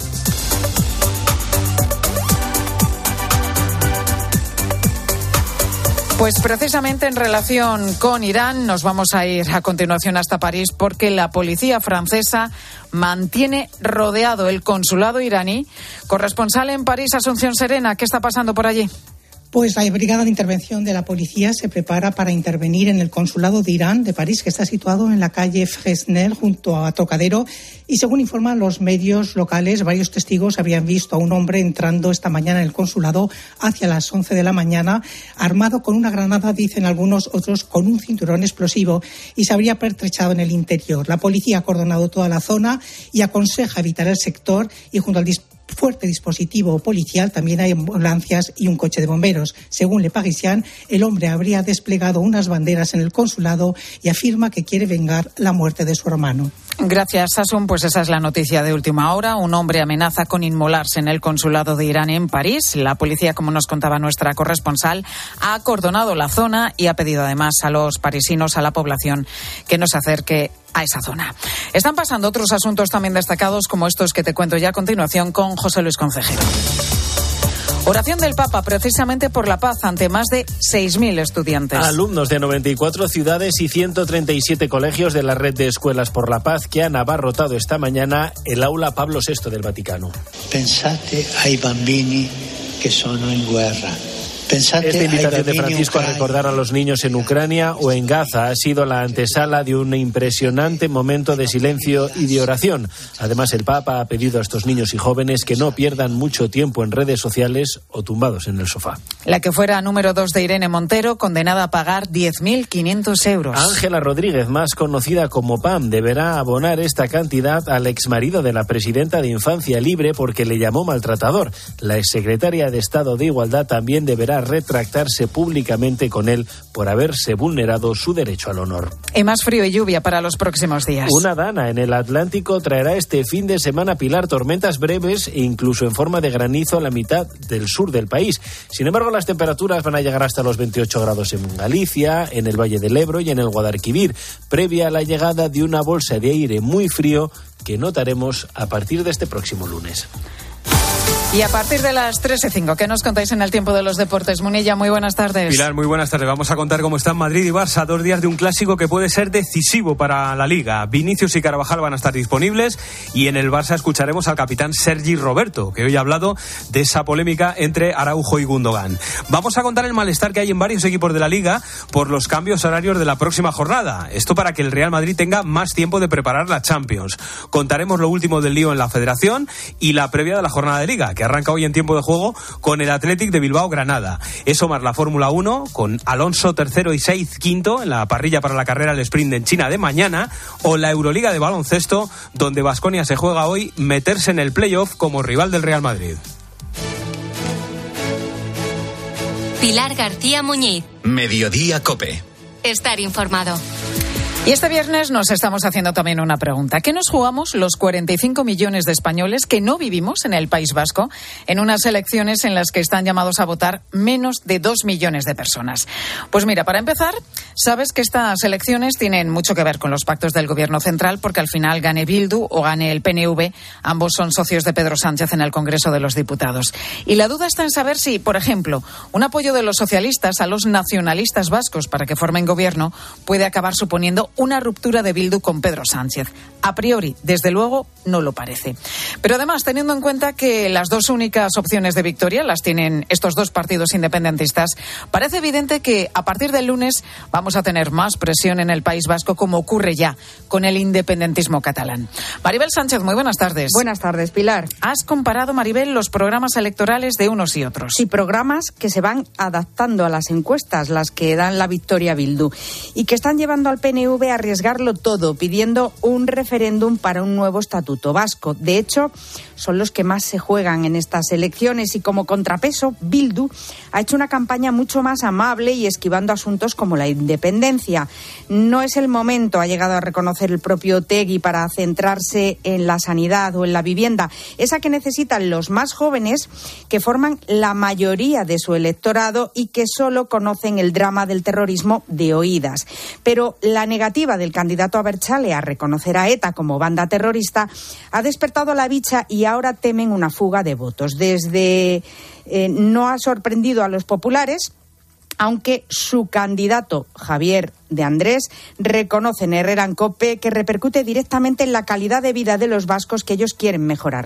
Pues precisamente en relación con Irán nos vamos a ir a continuación hasta París porque la policía francesa mantiene rodeado el consulado iraní. Corresponsal en París, Asunción Serena, ¿qué está pasando por allí? Pues la Brigada de Intervención de la Policía se prepara para intervenir en el Consulado de Irán de París, que está situado en la calle Fresnel, junto a Trocadero. Y según informan los medios locales, varios testigos habrían visto a un hombre entrando esta mañana en el consulado hacia las once de la mañana, armado con una granada, dicen algunos, otros con un cinturón explosivo, y se habría pertrechado en el interior. La policía ha acordonado toda la zona y aconseja evitar el sector, y junto al dispositivo fuerte dispositivo policial también hay ambulancias y un coche de bomberos. Según Le Parisien, el hombre habría desplegado unas banderas en el consulado y afirma que quiere vengar la muerte de su hermano. Gracias, Sasun. Pues esa es la noticia de última hora. Un hombre amenaza con inmolarse en el consulado de Irán en París. La policía, como nos contaba nuestra corresponsal, ha acordonado la zona y ha pedido además a los parisinos, a la población, que no se acerque a esa zona. Están pasando otros asuntos también destacados, como estos que te cuento ya a continuación con José Luis Concejero. Oración del Papa, precisamente por la paz, ante más de seis mil estudiantes. Alumnos de noventa y cuatro ciudades y ciento treinta y siete colegios de la red de Escuelas por la Paz que han abarrotado esta mañana el aula Pablo sexto del Vaticano. Pensate ai bambini che sono in guerra. Pensate Esta invitación de Francisco a recordar a los niños en Ucrania o en Gaza ha sido la antesala de un impresionante momento de silencio y de oración. Además, el Papa ha pedido a estos niños y jóvenes que no pierdan mucho tiempo en redes sociales o tumbados en el sofá. La que fuera número dos de Irene Montero, condenada a pagar diez mil quinientos euros. Ángela Rodríguez, más conocida como Pam, deberá abonar esta cantidad al exmarido de la presidenta de Infancia Libre porque le llamó maltratador. La exsecretaria de Estado de Igualdad también deberá retractarse públicamente con él por haberse vulnerado su derecho al honor. Y más frío y lluvia para los próximos días. Una dana en el Atlántico traerá este fin de semana, Pilar, tormentas breves e incluso en forma de granizo a la mitad del sur del país. Sin embargo, las temperaturas van a llegar hasta los veintiocho grados en Galicia, en el Valle del Ebro y en el Guadalquivir, previa a la llegada de una bolsa de aire muy frío que notaremos a partir de este próximo lunes. Y a partir de las tres y cinco, ¿qué nos contáis en el tiempo de los deportes? Munilla, muy buenas tardes. Pilar, muy buenas tardes. Vamos a contar cómo están Madrid y Barça, dos días de un clásico que puede ser decisivo para la Liga. Vinicius y Carvajal van a estar disponibles y en el Barça escucharemos al capitán Sergi Roberto, que hoy ha hablado de esa polémica entre Araujo y Gundogan. Vamos a contar el malestar que hay en varios equipos de la Liga por los cambios horarios de la próxima jornada. Esto para que el Real Madrid tenga más tiempo de preparar la Champions. Contaremos lo último del lío en la Federación y la previa de la jornada de Liga, que arranca hoy en tiempo de juego con el Athletic de Bilbao Granada. Eso más la Fórmula uno con Alonso tercero y Sainz quinto en la parrilla para la carrera al sprint en China de mañana, o la Euroliga de baloncesto, donde Baskonia se juega hoy meterse en el playoff como rival del Real Madrid. Pilar García Muñiz. Mediodía COPE. Estar informado. Y este viernes nos estamos haciendo también una pregunta. ¿Qué nos jugamos los cuarenta y cinco millones de españoles que no vivimos en el País Vasco en unas elecciones en las que están llamados a votar menos de dos millones de personas? Pues mira, para empezar, sabes que estas elecciones tienen mucho que ver con los pactos del Gobierno central porque al final gane Bildu o gane el P N V, ambos son socios de Pedro Sánchez en el Congreso de los Diputados. Y la duda está en saber si, por ejemplo, un apoyo de los socialistas a los nacionalistas vascos para que formen gobierno puede acabar suponiendo una ruptura de Bildu con Pedro Sánchez. A priori, desde luego, no lo parece. Pero además, teniendo en cuenta que las dos únicas opciones de victoria las tienen estos dos partidos independentistas, parece evidente que a partir del lunes vamos a tener más presión en el País Vasco, como ocurre ya con el independentismo catalán. Maribel Sánchez, muy buenas tardes. Buenas tardes, Pilar. Has comparado, Maribel, los programas electorales de unos y otros. Sí, programas que se van adaptando a las encuestas, las que dan la victoria a Bildu, y que están llevando al P N V a arriesgarlo todo, pidiendo un referéndum para un nuevo estatuto vasco. De hecho, son los que más se juegan en estas elecciones y como contrapeso, Bildu ha hecho una campaña mucho más amable y esquivando asuntos como la independencia. No es el momento, ha llegado a reconocer el propio Otegi, para centrarse en la sanidad o en la vivienda, esa que necesitan los más jóvenes, que forman la mayoría de su electorado y que solo conocen el drama del terrorismo de oídas. Pero la negativa del candidato Abertzale a reconocer a ETA como banda terrorista ha despertado la bicha y ahora temen una fuga de votos. Desde eh, no ha sorprendido a los populares, aunque su candidato, Javier de Andrés, reconoce en Herrera en COPE que repercute directamente en la calidad de vida de los vascos que ellos quieren mejorar.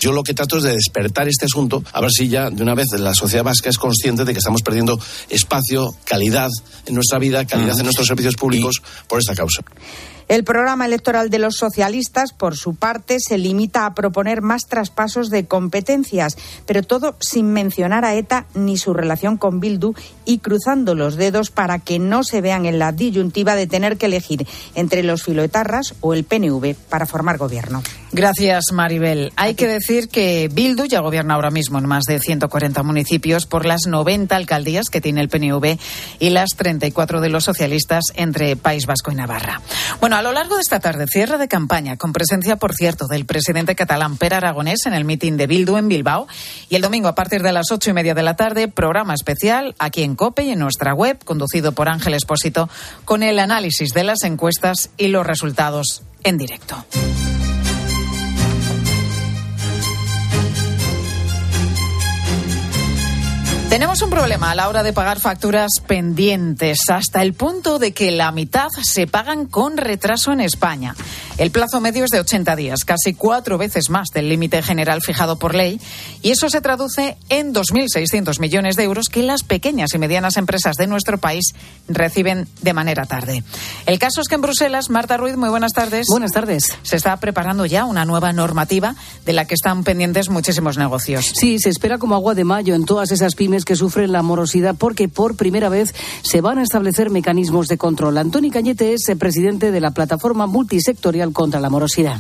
Yo lo que trato es de despertar este asunto, a ver si ya de una vez la sociedad vasca es consciente de que estamos perdiendo espacio, calidad en nuestra vida, calidad en nuestros servicios públicos por esta causa. El programa electoral de los socialistas, por su parte, se limita a proponer más traspasos de competencias, pero todo sin mencionar a ETA ni su relación con Bildu y cruzando los dedos para que no se vean en la disyuntiva de tener que elegir entre los filoetarras o el P N V para formar gobierno. Gracias, Maribel. Hay que decir que Bildu ya gobierna ahora mismo en más de ciento cuarenta municipios por las noventa alcaldías que tiene el P N V y las treinta y cuatro de los socialistas entre País Vasco y Navarra. Bueno, a lo largo de esta tarde, cierre de campaña, con presencia, por cierto, del presidente catalán Pere Aragonés en el mitin de Bildu en Bilbao. Y el domingo, a partir de las ocho y media de la tarde, programa especial aquí en COPE y en nuestra web, conducido por Ángel Expósito, con el análisis de las encuestas y los resultados en directo. Tenemos un problema a la hora de pagar facturas pendientes, hasta el punto de que la mitad se pagan con retraso en España. El plazo medio es de ochenta días, casi cuatro veces más del límite general fijado por ley, y eso se traduce en dos mil seiscientos millones de euros que las pequeñas y medianas empresas de nuestro país reciben de manera tarde. El caso es que en Bruselas, Marta Ruiz, muy buenas tardes. Buenas tardes. Se está preparando ya una nueva normativa de la que están pendientes muchísimos negocios. Sí, se espera como agua de mayo en todas esas pymes que sufren la morosidad, porque por primera vez se van a establecer mecanismos de control. Antoni Cañete es el presidente de la plataforma multisectorial contra la morosidad.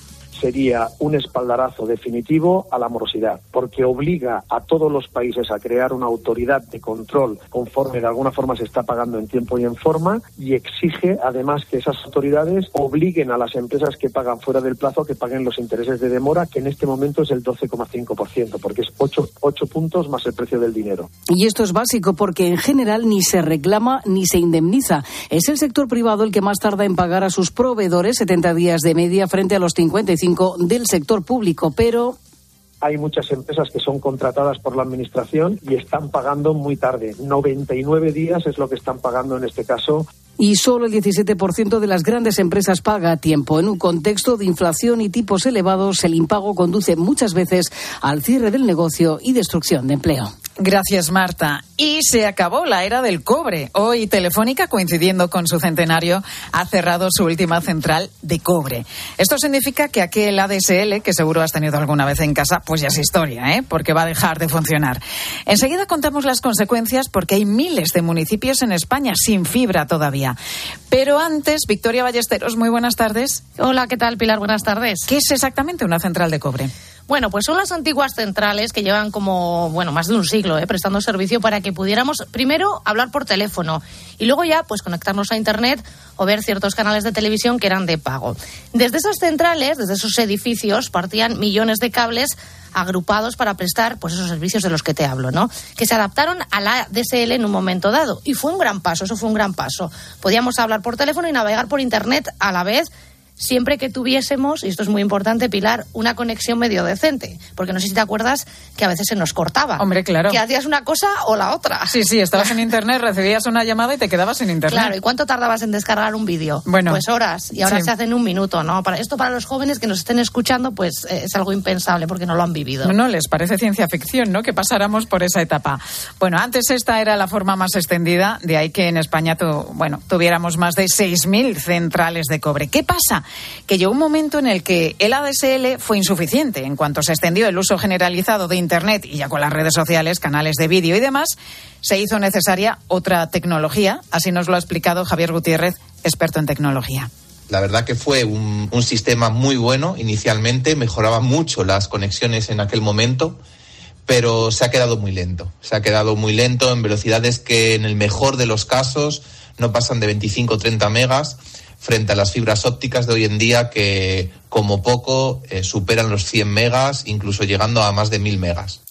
Sería un espaldarazo definitivo a la morosidad, porque obliga a todos los países a crear una autoridad de control conforme de alguna forma se está pagando en tiempo y en forma, y exige además que esas autoridades obliguen a las empresas que pagan fuera del plazo a que paguen los intereses de demora, que en este momento es el doce coma cinco por ciento, porque es ocho puntos más el precio del dinero. Y esto es básico porque en general ni se reclama ni se indemniza. Es el sector privado el que más tarda en pagar a sus proveedores, setenta días de media frente a los cincuenta y cinco del sector público, pero hay muchas empresas que son contratadas por la administración y están pagando muy tarde. noventa y nueve días es lo que están pagando en este caso. Y solo el diecisiete por ciento de las grandes empresas paga a tiempo. En un contexto de inflación y tipos elevados, el impago conduce muchas veces al cierre del negocio y destrucción de empleo. Gracias, Marta. Y se acabó la era del cobre. Hoy Telefónica, coincidiendo con su centenario, ha cerrado su última central de cobre. Esto significa que aquel A D S L, que seguro has tenido alguna vez en casa, pues ya es historia, ¿eh? Porque va a dejar de funcionar. Enseguida contamos las consecuencias, porque hay miles de municipios en España sin fibra todavía. Pero antes, Victoria Ballesteros, muy buenas tardes. Hola, ¿qué tal, Pilar? Buenas tardes. ¿Qué es exactamente una central de cobre? Bueno, pues son las antiguas centrales que llevan como, bueno, más de un siglo eh, prestando servicio para que pudiéramos primero hablar por teléfono y luego ya pues conectarnos a internet o ver ciertos canales de televisión que eran de pago. Desde esas centrales, desde esos edificios, partían millones de cables agrupados para prestar pues esos servicios de los que te hablo, ¿no? Que se adaptaron a la A D S L en un momento dado. Y fue un gran paso, eso fue un gran paso. Podíamos hablar por teléfono y navegar por internet a la vez, siempre que tuviésemos, y esto es muy importante, Pilar, una conexión medio decente. Porque no sé si te acuerdas que a veces se nos cortaba. Hombre, claro. Que hacías una cosa o la otra. Sí, sí, estabas en internet, recibías una llamada y te quedabas sin internet. Claro, ¿y cuánto tardabas en descargar un vídeo? Bueno. Pues horas, y ahora sí. se hace en un minuto, ¿no? Para esto, para los jóvenes que nos estén escuchando, pues eh, es algo impensable porque no lo han vivido. No, no, les parece ciencia ficción, ¿no? Que pasáramos por esa etapa. Bueno, antes esta era la forma más extendida, de ahí que en España, tu, bueno, tuviéramos más de seis mil centrales de cobre. ¿Qué pasa? Que llegó un momento en el que el A D S L fue insuficiente. En cuanto se extendió el uso generalizado de Internet y ya con las redes sociales, canales de vídeo y demás, se hizo necesaria otra tecnología. Así nos lo ha explicado Javier Gutiérrez, experto en tecnología. La verdad que fue un, un sistema muy bueno inicialmente, mejoraba mucho las conexiones en aquel momento, pero se ha quedado muy lento. Se ha quedado muy lento en velocidades que en el mejor de los casos no pasan de veinticinco o treinta megas, frente a las fibras ópticas de hoy en día que, como poco, eh, superan los cien megas, incluso llegando a más de mil megas.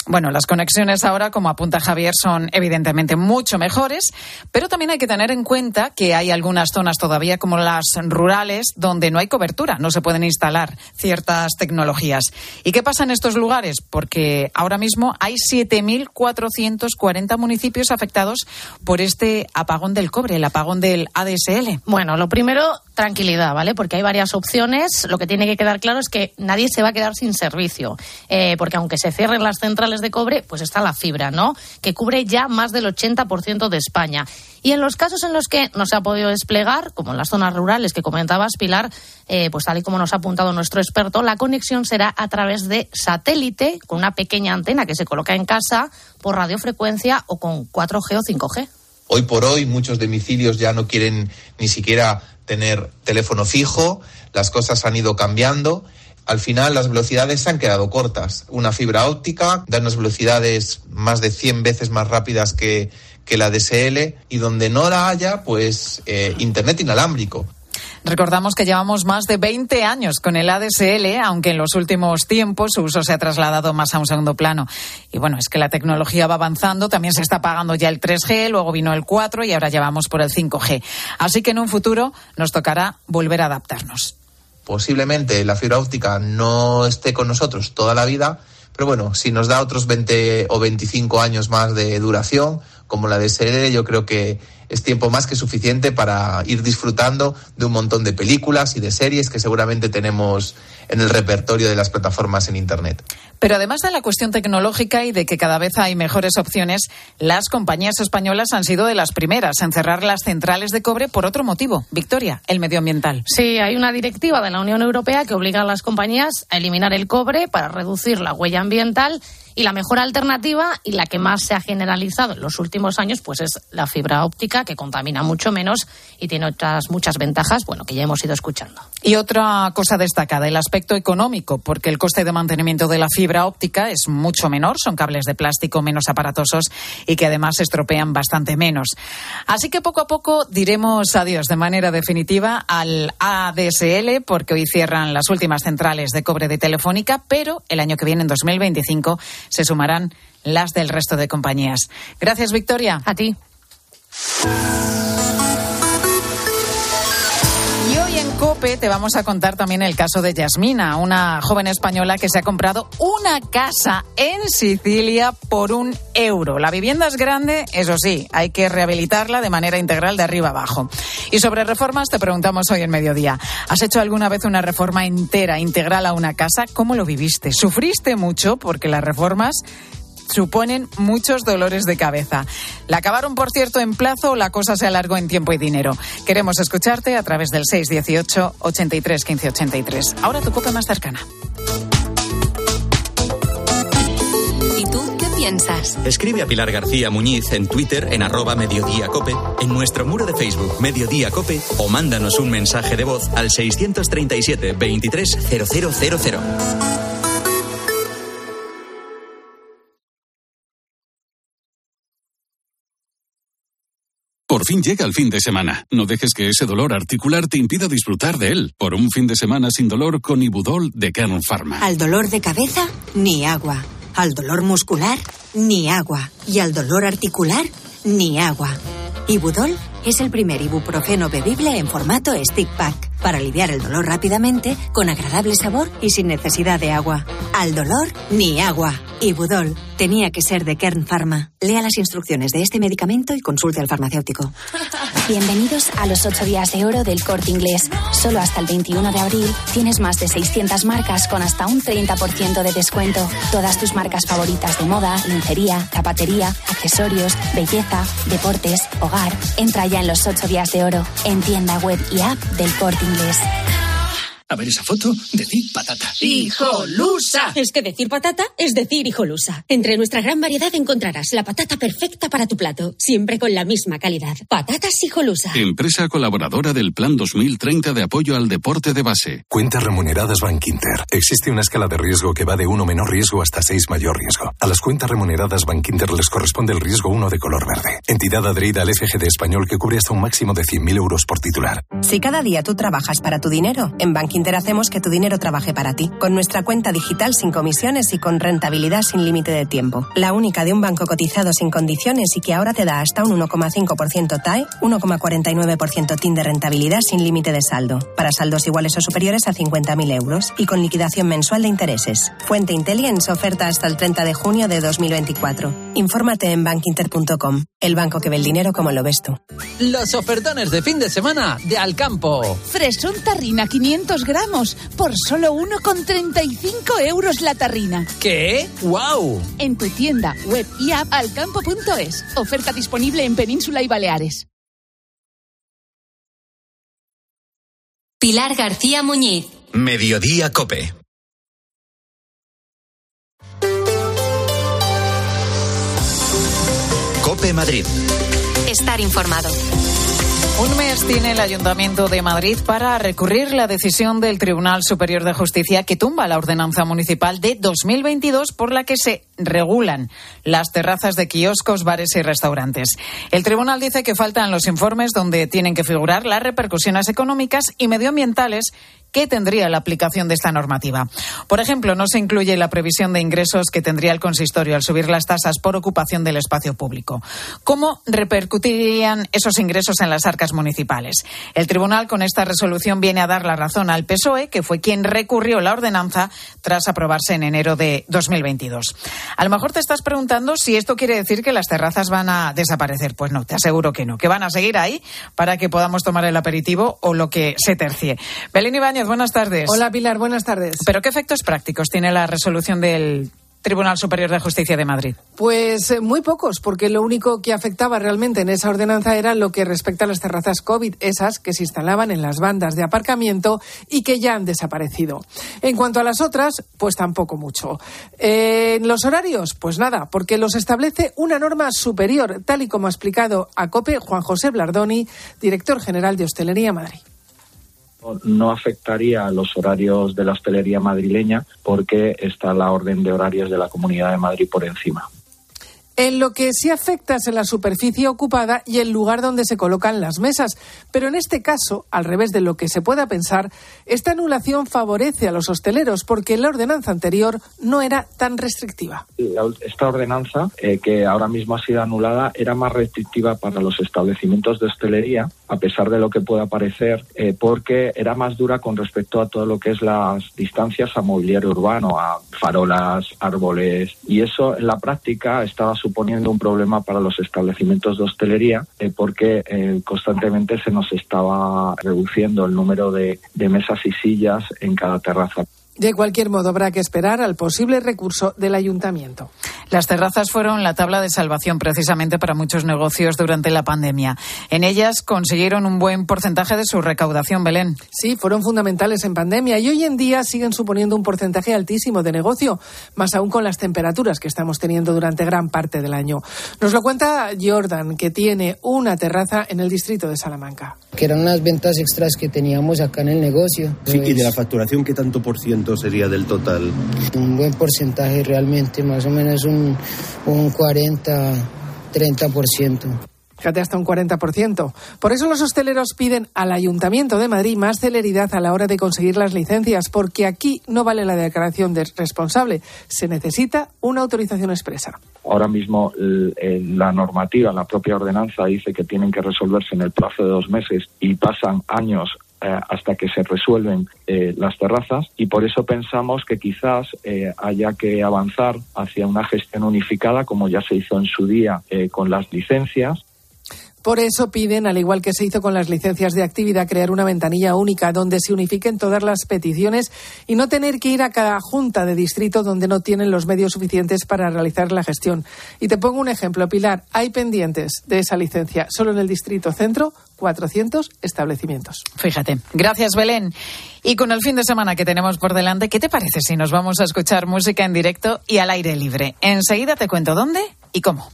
Bueno, las conexiones ahora, como apunta Javier, son evidentemente mucho mejores, pero también hay que tener en cuenta que hay algunas zonas todavía, como las rurales, donde no hay cobertura, no se pueden instalar ciertas tecnologías. ¿Y qué pasa en estos lugares? Porque ahora mismo hay siete mil cuatrocientos cuarenta municipios afectados por este apagón del cobre, el apagón del A D S L. Bueno, lo primero, tranquilidad, ¿vale? Porque hay varias opciones. Lo que tiene que quedar claro es que nadie se va a quedar sin servicio, eh, porque aunque se cierren las centrales de cobre, pues está la fibra, ¿no? Que cubre ya más del ochenta por ciento de España. Y en los casos en los que no se ha podido desplegar, como en las zonas rurales que comentabas, Pilar, eh, pues tal y como nos ha apuntado nuestro experto, la conexión será a través de satélite, con una pequeña antena que se coloca en casa, por radiofrecuencia o con cuatro G o cinco G. Hoy por hoy muchos domicilios ya no quieren ni siquiera tener teléfono fijo, las cosas han ido cambiando. Al final las velocidades se han quedado cortas. Una fibra óptica da unas velocidades más de cien veces más rápidas que, que la A D S L, y donde no la haya, pues eh, internet inalámbrico. Recordamos que llevamos más de veinte años con el A D S L, aunque en los últimos tiempos su uso se ha trasladado más a un segundo plano. Y bueno, es que la tecnología va avanzando, también se está pagando ya el tres G, luego vino el cuatro y ahora ya vamos por el cinco G. Así que en un futuro nos tocará volver a adaptarnos. Posiblemente la fibra óptica no esté con nosotros toda la vida, pero bueno, si nos da otros veinte o veinticinco años más de duración, como la A D S L, yo creo que es tiempo más que suficiente para ir disfrutando de un montón de películas y de series que seguramente tenemos en el repertorio de las plataformas en Internet. Pero además de la cuestión tecnológica y de que cada vez hay mejores opciones, las compañías españolas han sido de las primeras en cerrar las centrales de cobre por otro motivo. Victoria, el medioambiental. Sí, hay una directiva de la Unión Europea que obliga a las compañías a eliminar el cobre para reducir la huella ambiental, y la mejor alternativa y la que más se ha generalizado en los últimos años pues es la fibra óptica, que contamina mucho menos y tiene otras muchas ventajas, bueno, que ya hemos ido escuchando. Y otra cosa destacada, el aspecto económico, porque el coste de mantenimiento de la fibra óptica es mucho menor, son cables de plástico menos aparatosos y que además se estropean bastante menos. Así que poco a poco diremos adiós de manera definitiva al A D S L, porque hoy cierran las últimas centrales de cobre de Telefónica, pero el año que viene, en dos mil veinticinco, se sumarán las del resto de compañías. Gracias, Victoria. A ti. Y hoy en COPE te vamos a contar también el caso de Yasmina, una joven española que se ha comprado una casa en Sicilia por un euro. La vivienda es grande, eso sí, hay que rehabilitarla de manera integral de arriba abajo. Y sobre reformas te preguntamos hoy en Mediodía. ¿Has hecho alguna vez una reforma entera, integral a una casa? ¿Cómo lo viviste? ¿Sufriste mucho? Porque las reformas suponen muchos dolores de cabeza. ¿La acabaron, por cierto, en plazo o la cosa se alargó en tiempo y dinero? Queremos escucharte a través del seis dieciocho, ochenta y tres, quince ochenta y tres. Ahora tu COPE más cercana. ¿Y tú qué piensas? Escribe a Pilar García Muñiz en Twitter en arroba Mediodía Cope, en nuestro muro de Facebook Mediodía Cope, o mándanos un mensaje de voz al seiscientos treinta y siete, veintitrés, cero cero cero cero. Por fin llega el fin de semana. No dejes que ese dolor articular te impida disfrutar de él. Por un fin de semana sin dolor con Ibudol de Kern Pharma. Al dolor de cabeza, ni agua. Al dolor muscular, ni agua. Y al dolor articular, ni agua. Ibudol es el primer ibuprofeno bebible en formato stick pack, para aliviar el dolor rápidamente, con agradable sabor y sin necesidad de agua. Al dolor, ni agua. Ibudol tenía que ser de Kern Pharma. Lea las instrucciones de este medicamento y consulte al farmacéutico. Bienvenidos a los ocho días de oro del Corte Inglés. Solo hasta el veintiuno de abril tienes más de seiscientas marcas con hasta un treinta por ciento de descuento. Todas tus marcas favoritas de moda, lencería, zapatería, accesorios, belleza, deportes, hogar. Entra ya en los ocho días de oro en tienda web y app del Corte Inglés. A ver esa foto, decir patata. ¡Hijolusa! Es que decir patata es decir hijolusa. Entre nuestra gran variedad encontrarás la patata perfecta para tu plato, siempre con la misma calidad. Patatas Hijolusa. Empresa colaboradora del Plan dos mil treinta de apoyo al deporte de base. Cuentas remuneradas Bankinter. Existe una escala de riesgo que va de uno menor riesgo hasta seis mayor riesgo. A las cuentas remuneradas Bankinter les corresponde el riesgo uno de color verde. Entidad adherida al F G D español que cubre hasta un máximo de cien mil euros por titular. Si cada día tú trabajas para tu dinero, en Bankinter Bankinter hacemos que tu dinero trabaje para ti, con nuestra cuenta digital sin comisiones y con rentabilidad sin límite de tiempo. La única de un banco cotizado sin condiciones y que ahora te da hasta un uno coma cinco por ciento T A E, uno coma cuarenta y nueve por ciento T I N de rentabilidad sin límite de saldo, para saldos iguales o superiores a cincuenta mil euros y con liquidación mensual de intereses. Fuente Intelligence, oferta hasta el treinta de junio de dos mil veinticuatro. Infórmate en bankinter punto com, el banco que ve el dinero como lo ves tú. Los ofertones de fin de semana de Alcampo. Fresón tarrina quinientos gramos por solo uno con treinta y cinco euros la tarrina. ¿Qué? ¡Guau! En tu tienda, web y app alcampo punto es. Oferta disponible en Península y Baleares. Pilar García Muñiz. Mediodía COPE. COPE Madrid. Estar informado. Un mes tiene el Ayuntamiento de Madrid para recurrir la decisión del Tribunal Superior de Justicia que tumba la ordenanza municipal de dos mil veintidós por la que se regulan las terrazas de kioscos, bares y restaurantes. El tribunal dice que faltan los informes donde tienen que figurar las repercusiones económicas y medioambientales que tendría la aplicación de esta normativa. Por ejemplo, no se incluye la previsión de ingresos que tendría el consistorio al subir las tasas por ocupación del espacio público. ¿Cómo repercutirían esos ingresos en las arcas municipales? El tribunal con esta resolución viene a dar la razón al P S O E, que fue quien recurrió la ordenanza tras aprobarse en enero de dos mil veintidós. A lo mejor te estás preguntando si esto quiere decir que las terrazas van a desaparecer. Pues no, te aseguro que no, que van a seguir ahí para que podamos tomar el aperitivo o lo que se tercie. Belén Ibáñez, buenas tardes. Hola Pilar, buenas tardes. ¿Pero qué efectos prácticos tiene la resolución del Tribunal Superior de Justicia de Madrid? Pues eh, muy pocos, porque lo único que afectaba realmente en esa ordenanza era lo que respecta a las terrazas COVID, esas que se instalaban en las bandas de aparcamiento y que ya han desaparecido. En cuanto a las otras, pues tampoco mucho. Eh, en los horarios, pues nada, porque los establece una norma superior, tal y como ha explicado a COPE Juan José Blardoni, director general de Hostelería Madrid. No afectaría a los horarios de la hostelería madrileña porque está la orden de horarios de la Comunidad de Madrid por encima. En lo que sí afecta es en la superficie ocupada y el lugar donde se colocan las mesas. Pero en este caso, al revés de lo que se pueda pensar, esta anulación favorece a los hosteleros porque la ordenanza anterior no era tan restrictiva. Esta ordenanza, eh, que ahora mismo ha sido anulada, era más restrictiva para los establecimientos de hostelería, a pesar de lo que pueda parecer, eh, porque era más dura con respecto a todo lo que es las distancias a mobiliario urbano, a farolas, árboles, y eso en la práctica estaba suponiendo un problema para los establecimientos de hostelería eh, porque eh, constantemente se nos estaba reduciendo el número de, de mesas y sillas en cada terraza. De cualquier modo, habrá que esperar al posible recurso del ayuntamiento. Las terrazas fueron la tabla de salvación precisamente para muchos negocios durante la pandemia. En ellas consiguieron un buen porcentaje de su recaudación, Belén. Sí, fueron fundamentales en pandemia y hoy en día siguen suponiendo un porcentaje altísimo de negocio, más aún con las temperaturas que estamos teniendo durante gran parte del año. Nos lo cuenta Jordan, que tiene una terraza en el distrito de Salamanca. Que eran unas ventas extras que teníamos acá en el negocio. Sí, y de la facturación, ¿qué tanto por ciento sería del total? Un buen porcentaje realmente, más o menos un, un cuarenta, treinta por ciento. Fíjate, hasta un cuarenta por ciento. Por eso los hosteleros piden al Ayuntamiento de Madrid más celeridad a la hora de conseguir las licencias, porque aquí no vale la declaración de responsable, se necesita una autorización expresa. Ahora mismo la normativa, la propia ordenanza dice que tienen que resolverse en el plazo de dos meses y pasan años eh, hasta que se resuelven eh, las terrazas, y por eso pensamos que quizás eh, haya que avanzar hacia una gestión unificada, como ya se hizo en su día eh, con las licencias. Por eso piden, al igual que se hizo con las licencias de actividad, crear una ventanilla única donde se unifiquen todas las peticiones y no tener que ir a cada junta de distrito donde no tienen los medios suficientes para realizar la gestión. Y te pongo un ejemplo, Pilar. Hay pendientes de esa licencia solo en el distrito centro, cuatrocientos establecimientos. Fíjate. Gracias, Belén. Y con el fin de semana que tenemos por delante, ¿qué te parece si nos vamos a escuchar música en directo y al aire libre? Enseguida te cuento dónde y cómo.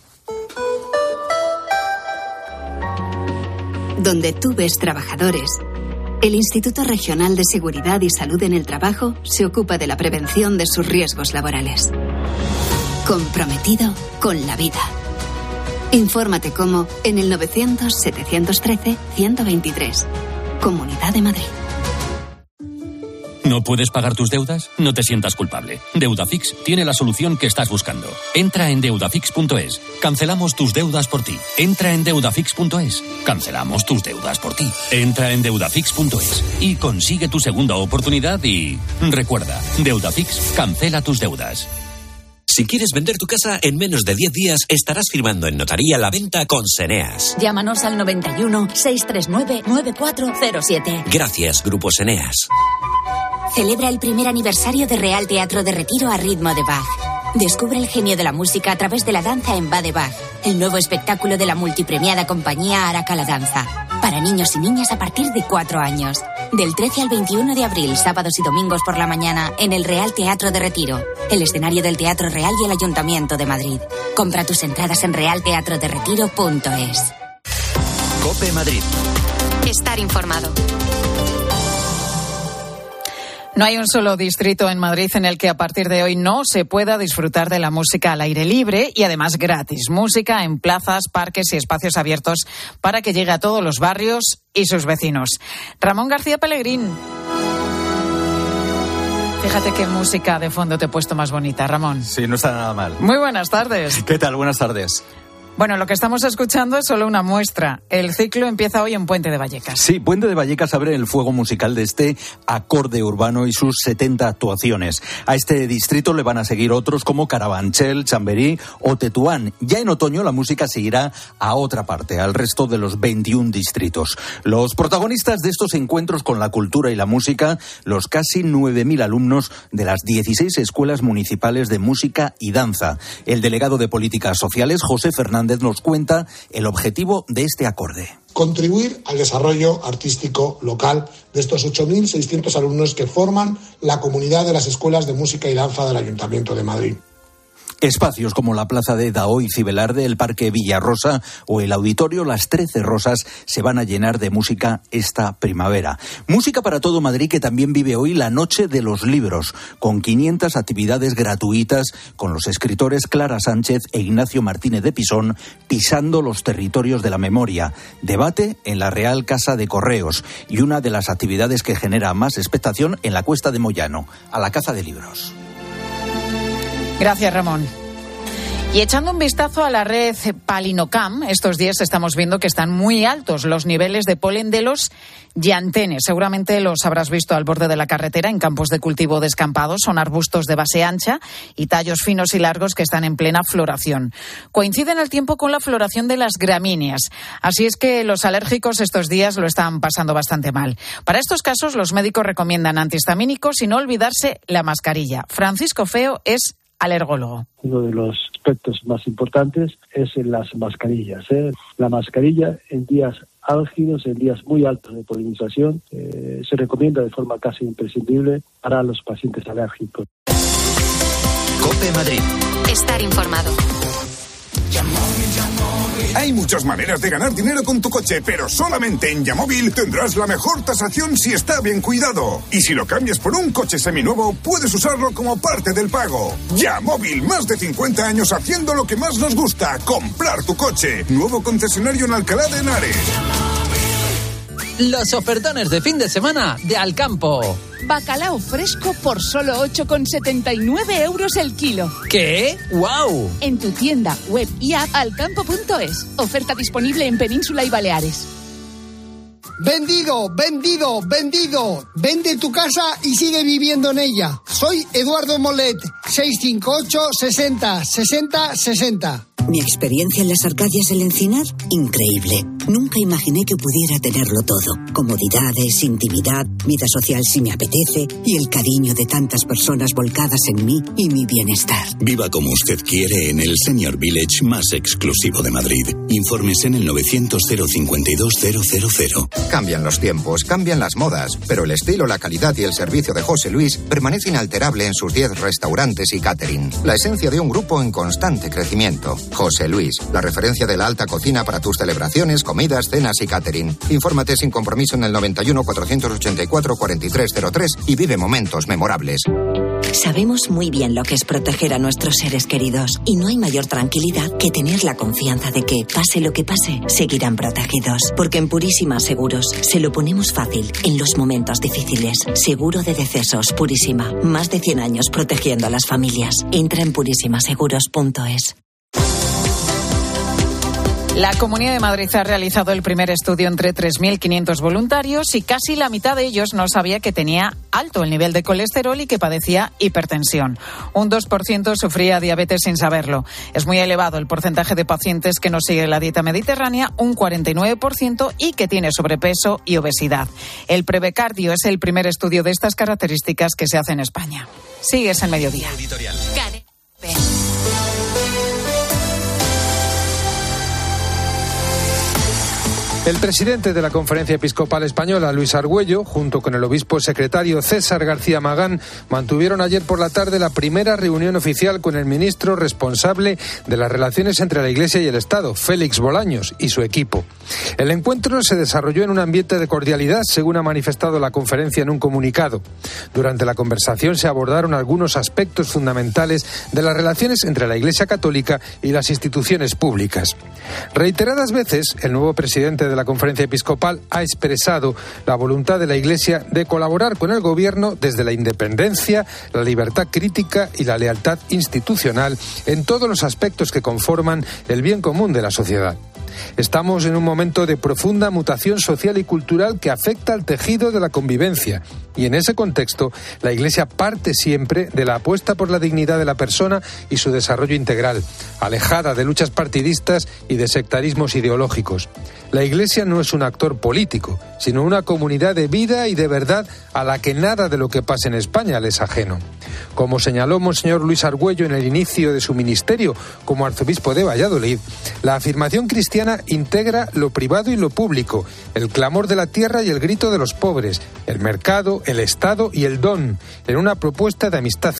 Donde tú ves trabajadores, el Instituto Regional de Seguridad y Salud en el Trabajo se ocupa de la prevención de sus riesgos laborales. Comprometido con la vida. Infórmate cómo en el novecientos, setecientos trece, ciento veintitrés. Comunidad de Madrid. ¿No puedes pagar tus deudas? No te sientas culpable. Deudafix tiene la solución que estás buscando. Entra en deudafix punto es. Cancelamos tus deudas por ti. Entra en deudafix punto es. Cancelamos tus deudas por ti. Entra en deudafix punto es y consigue tu segunda oportunidad y... recuerda, Deudafix cancela tus deudas. Si quieres vender tu casa, en menos de diez días estarás firmando en notaría la venta con Seneas. Llámanos al noventa y uno, seiscientos treinta y nueve, noventa y cuatro cero siete. Gracias, Grupo Seneas. Celebra el primer aniversario de Real Teatro de Retiro a ritmo de Bach. Descubre el genio de la música a través de la danza en Va de Bach, el nuevo espectáculo de la multipremiada compañía Araca la Danza. Para niños y niñas a partir de cuatro años. Del trece al veintiuno de abril, sábados y domingos por la mañana, en el Real Teatro de Retiro, el escenario del Teatro Real y el Ayuntamiento de Madrid. Compra tus entradas en real teatro de retiro punto es. COPE Madrid. Estar informado. No hay un solo distrito en Madrid en el que a partir de hoy no se pueda disfrutar de la música al aire libre y además gratis. Música en plazas, parques y espacios abiertos para que llegue a todos los barrios y sus vecinos. Ramón García Pellegrín. Fíjate qué música de fondo te he puesto más bonita, Ramón. Sí, no está nada mal. Muy buenas tardes. ¿Qué tal? Buenas tardes. Bueno, lo que estamos escuchando es solo una muestra. El ciclo empieza hoy en Puente de Vallecas. Sí, Puente de Vallecas abre el fuego musical de este acorde urbano y sus setenta actuaciones. A este distrito le van a seguir otros como Carabanchel, Chamberí o Tetuán. Ya en otoño la música seguirá a otra parte, al resto de los veintiún distritos. Los protagonistas de estos encuentros con la cultura y la música, los casi nueve mil alumnos de las dieciséis escuelas municipales de música y danza. El delegado de Políticas Sociales, José Fernández, nos cuenta el objetivo de este acorde. Contribuir al desarrollo artístico local de estos ocho mil seiscientos alumnos que forman la comunidad de las escuelas de música y danza del Ayuntamiento de Madrid. Espacios como la Plaza de Daoiz y Cibelarde, el Parque Villarrosa o el Auditorio Las Trece Rosas se van a llenar de música esta primavera. Música para todo Madrid, que también vive hoy la Noche de los Libros, con quinientas actividades gratuitas con los escritores Clara Sánchez e Ignacio Martínez de Pisón pisando los territorios de la memoria. Debate en la Real Casa de Correos y una de las actividades que genera más expectación en la Cuesta de Moyano, a la caza de libros. Gracias, Ramón. Y echando un vistazo a la red Palinocam, estos días estamos viendo que están muy altos los niveles de polen de los llantenes. Seguramente los habrás visto al borde de la carretera, en campos de cultivo descampados. Son arbustos de base ancha y tallos finos y largos que están en plena floración. Coinciden al tiempo con la floración de las gramíneas. Así es que los alérgicos estos días lo están pasando bastante mal. Para estos casos, los médicos recomiendan antihistamínicos y no olvidarse la mascarilla. Francisco Feo es alergólogo. Uno de los aspectos más importantes es en las mascarillas. ¿eh? La mascarilla en días álgidos, en días muy altos de polinización, eh, se recomienda de forma casi imprescindible para los pacientes alérgicos. COPE Madrid. Estar informado. Hay muchas maneras de ganar dinero con tu coche, pero solamente en Yamóvil tendrás la mejor tasación si está bien cuidado. Y si lo cambias por un coche seminuevo, puedes usarlo como parte del pago. Yamóvil, más de cincuenta años haciendo lo que más nos gusta, comprar tu coche. Nuevo concesionario en Alcalá de Henares. Los ofertones de fin de semana de Alcampo. Bacalao fresco por solo ocho con setenta y nueve euros el kilo. ¿Qué? ¡Guau! En tu tienda, web y app alcampo punto es. Oferta disponible en Península y Baleares. Vendido, vendido, vendido. Vende tu casa y sigue viviendo en ella. Soy Eduardo Molet, seis cinco ocho, sesenta, sesenta, sesenta. Mi experiencia en las Arcadias del Encinar, increíble. Nunca imaginé que pudiera tenerlo todo. Comodidades, intimidad, vida social si me apetece y el cariño de tantas personas volcadas en mí y mi bienestar. Viva como usted quiere en el Senior Village más exclusivo de Madrid. Informes en el novecientos cero cincuenta y dos cero cero cero. Cambian los tiempos, cambian las modas, pero el estilo, la calidad y el servicio de José Luis permanece inalterable en sus diez restaurantes y catering. La esencia de un grupo en constante crecimiento. José Luis, la referencia de la alta cocina para tus celebraciones, comidas, cenas y catering. Infórmate sin compromiso en el noventa y uno, cuatrocientos ochenta y cuatro, cuarenta y tres cero tres y vive momentos memorables. Sabemos muy bien lo que es proteger a nuestros seres queridos y no hay mayor tranquilidad que tener la confianza de que, pase lo que pase, seguirán protegidos. Porque en Purísima Seguros se lo ponemos fácil en los momentos difíciles. Seguro de decesos Purísima. Más de cien años protegiendo a las familias. Entra en purísima seguros punto es. La Comunidad de Madrid ha realizado el primer estudio entre tres mil quinientos voluntarios y casi la mitad de ellos no sabía que tenía alto el nivel de colesterol y que padecía hipertensión. Un dos por ciento sufría diabetes sin saberlo. Es muy elevado el porcentaje de pacientes que no siguen la dieta mediterránea, un cuarenta y nueve por ciento, y que tiene sobrepeso y obesidad. El Prevecardio es el primer estudio de estas características que se hace en España. Sigues en Mediodía. El presidente de la Conferencia Episcopal Española, Luis Argüello, junto con el obispo secretario César García Magán, mantuvieron ayer por la tarde la primera reunión oficial con el ministro responsable de las relaciones entre la Iglesia y el Estado, Félix Bolaños, y su equipo. El encuentro se desarrolló en un ambiente de cordialidad, según ha manifestado la conferencia en un comunicado. Durante la conversación se abordaron algunos aspectos fundamentales de las relaciones entre la Iglesia Católica y las instituciones públicas. Reiteradas veces, el nuevo presidente de la Conferencia Episcopal ha expresado la voluntad de la Iglesia de colaborar con el Gobierno desde la independencia, la libertad crítica y la lealtad institucional en todos los aspectos que conforman el bien común de la sociedad. Estamos en un momento de profunda mutación social y cultural que afecta al tejido de la convivencia y en ese contexto la Iglesia parte siempre de la apuesta por la dignidad de la persona y su desarrollo integral, alejada de luchas partidistas y de sectarismos ideológicos. La Iglesia no es un actor político, sino una comunidad de vida y de verdad a la que nada de lo que pasa en España le es ajeno. Como señaló Monseñor Luis Argüello en el inicio de su ministerio como arzobispo de Valladolid, la afirmación cristiana integra lo privado y lo público, el clamor de la tierra y el grito de los pobres, el mercado, el Estado y el don, en una propuesta de amistad